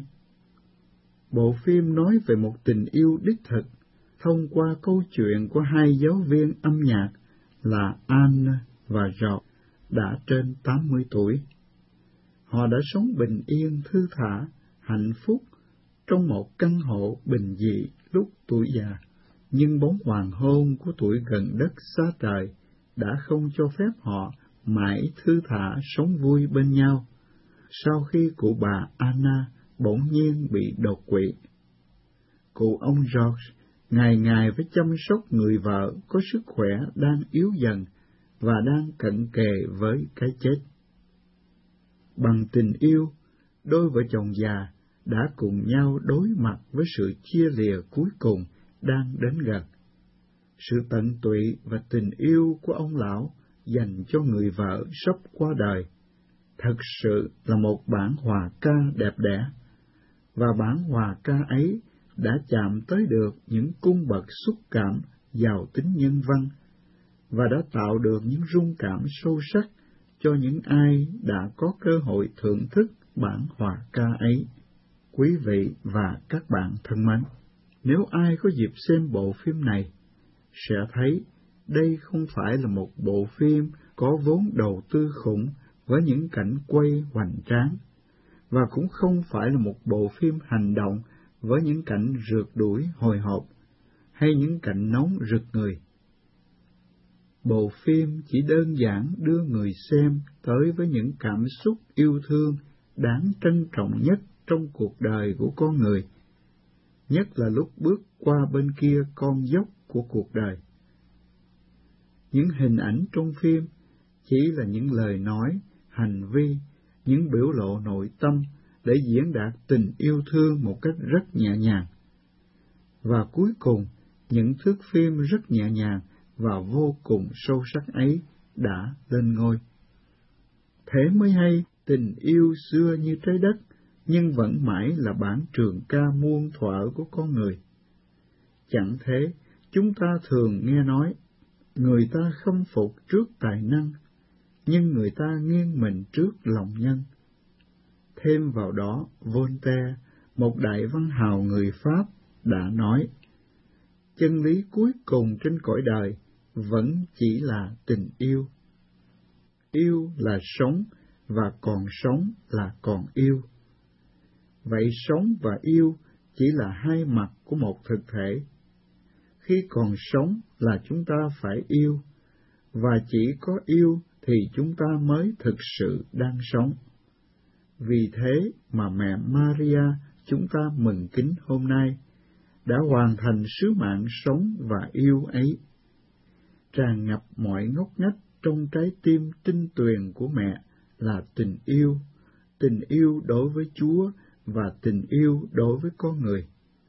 Bộ phim nói về một tình yêu đích thực thông qua câu chuyện của hai giáo viên âm nhạc là Anne và George đã trên tám mươi tuổi. Họ đã sống bình yên, thư thả, hạnh phúc trong một căn hộ bình dị lúc tuổi già, nhưng bóng hoàng hôn của tuổi gần đất xa trời đã không cho phép họ mãi thư thả sống vui bên nhau, sau khi cụ bà Anna bỗng nhiên bị đột quỵ. Cụ ông George ngày ngày phải chăm sóc người vợ có sức khỏe đang yếu dần và đang cận kề với cái chết. Bằng tình yêu, đôi vợ chồng già đã cùng nhau đối mặt với sự chia lìa cuối cùng đang đến gần. Sự tận tụy và tình yêu của ông lão dành cho người vợ sắp qua đời thật sự là một bản hòa ca đẹp đẽ, và bản hòa ca ấy đã chạm tới được những cung bậc xúc cảm giàu tính nhân văn, và đã tạo được những rung cảm sâu sắc cho những ai đã có cơ hội thưởng thức bản hòa ca ấy. Quý vị và các bạn thân mến, nếu ai có dịp xem bộ phim này, sẽ thấy đây không phải là một bộ phim có vốn đầu tư khủng với những cảnh quay hoành tráng, và cũng không phải là một bộ phim hành động với những cảnh rượt đuổi hồi hộp hay những cảnh nóng rực người. Bộ phim chỉ đơn giản đưa người xem tới với những cảm xúc yêu thương đáng trân trọng nhất trong cuộc đời của con người, nhất là lúc bước qua bên kia con dốc của cuộc đời. Những hình ảnh trong phim chỉ là những lời nói, hành vi, những biểu lộ nội tâm để diễn đạt tình yêu thương một cách rất nhẹ nhàng. Và cuối cùng, những thước phim rất nhẹ nhàng và vô cùng sâu sắc ấy đã lên ngôi. Thế mới hay, tình yêu xưa như trái đất, nhưng vẫn mãi là bản trường ca muôn thuở của con người. Chẳng thế, chúng ta thường nghe nói, người ta khâm phục trước tài năng, nhưng người ta nghiêng mình trước lòng nhân. Thêm vào đó, Voltaire, một đại văn hào người Pháp, đã nói, chân lý cuối cùng trên cõi đời vẫn chỉ là tình yêu. Yêu là sống, và còn sống là còn yêu. Vậy sống và yêu chỉ là hai mặt của một thực thể. Khi còn sống là chúng ta phải yêu, và chỉ có yêu thì chúng ta mới thực sự đang sống. Vì thế mà mẹ Maria chúng ta mừng kính hôm nay đã hoàn thành sứ mạng sống và yêu ấy. Tràn ngập mọi ngóc ngách trong trái tim tinh tuyền của mẹ là tình yêu, tình yêu đối với Chúa và tình yêu đối với con người.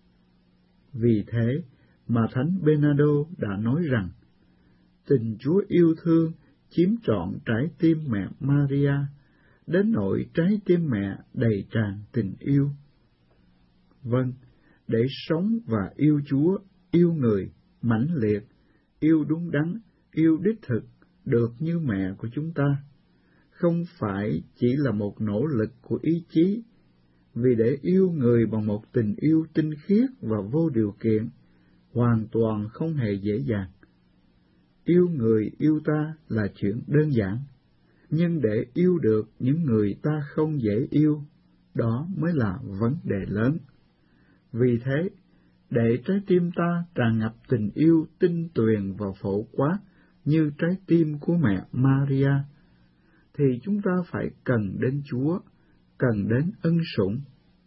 Vì thế mà Thánh Bernardo đã nói rằng, tình Chúa yêu thương chiếm trọn trái tim mẹ Maria, đến nỗi trái tim mẹ đầy tràn tình yêu. Vâng, để sống và yêu Chúa, yêu người, mãnh liệt, yêu đúng đắn, yêu đích thực, được như mẹ của chúng ta, không phải chỉ là một nỗ lực của ý chí, vì để yêu người bằng một tình yêu tinh khiết và vô điều kiện, hoàn toàn không hề dễ dàng. Yêu người yêu ta là chuyện đơn giản, nhưng để yêu được những người ta không dễ yêu, đó mới là vấn đề lớn. Vì thế, để trái tim ta tràn ngập tình yêu tinh tuyền và phổ quát như trái tim của mẹ Maria, thì chúng ta phải cần đến Chúa, cần đến ân sủng.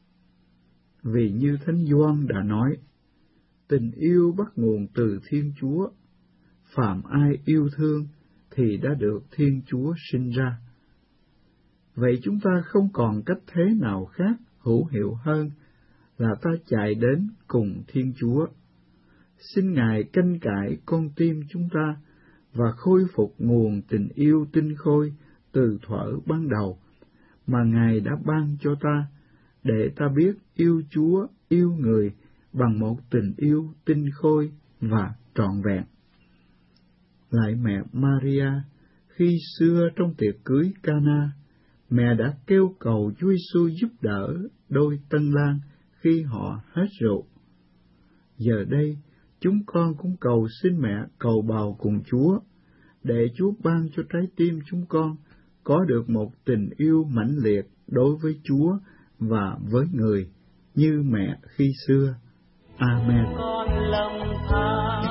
Vì như Thánh Gioan đã nói, tình yêu bắt nguồn từ Thiên Chúa, phàm ai yêu thương thì đã được Thiên Chúa sinh ra. Vậy chúng ta không còn cách thế nào khác hữu hiệu hơn là ta chạy đến cùng Thiên Chúa. Xin Ngài canh cải con tim chúng ta và khôi phục nguồn tình yêu tinh khôi từ thuở ban đầu mà Ngài đã ban cho ta, để ta biết yêu Chúa, yêu người bằng một tình yêu tinh khôi và trọn vẹn. Lại mẹ Maria, khi xưa trong tiệc cưới Cana, mẹ đã kêu cầu Chúa Giêsu giúp đỡ đôi tân lang khi họ hết rượu. Giờ đây, chúng con cũng cầu xin mẹ cầu bào cùng Chúa, để Chúa ban cho trái tim chúng con có được một tình yêu mãnh liệt đối với Chúa và với người, như mẹ khi xưa. Amen. Con lòng tha,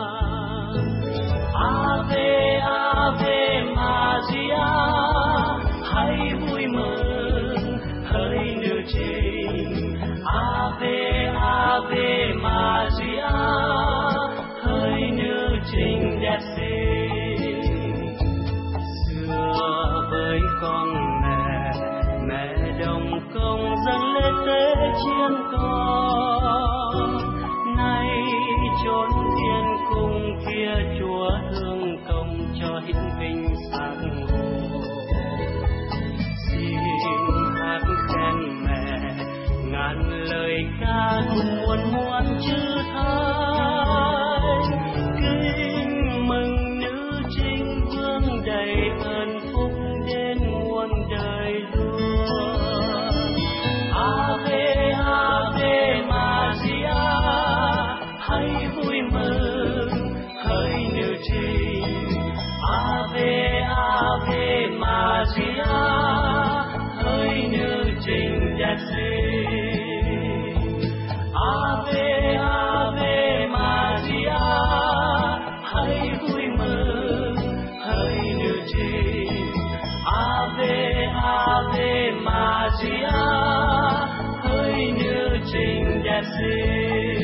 Ave, Ave Maria, hãy vui mừng, hỡi nữ trình. Ave, Ave Maria, Maria, hỡi nữ trình đẹp xinh.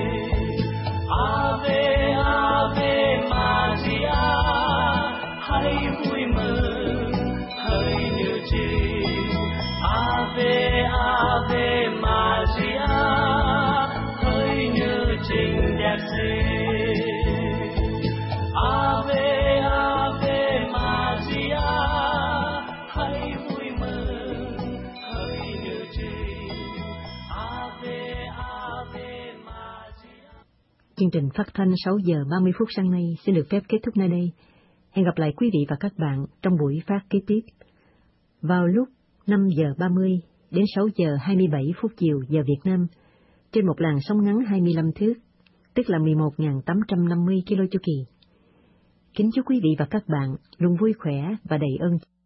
Ave Ave Maria, hãy vui mừng hỡi nữ trình. Ave Ave Maria, hỡi nữ trình đẹp xinh. Ave Ave Maria, hãy vui mừng hỡi nữ trình. Ave Ave Maria. Chương trình phát thanh sáu giờ ba mươi phút sáng nay xin được phép kết thúc nơi đây. Hẹn gặp lại quý vị và các bạn trong buổi phát kế tiếp vào lúc năm giờ ba mươi đến sáu giờ hai mươi bảy phút chiều giờ Việt Nam trên một làn sóng ngắn hai mươi lăm thước, tức là mười một nghìn tám trăm năm mươi ki lô chu kỳ. Kính chúc quý vị và các bạn luôn vui khỏe và đầy ơn.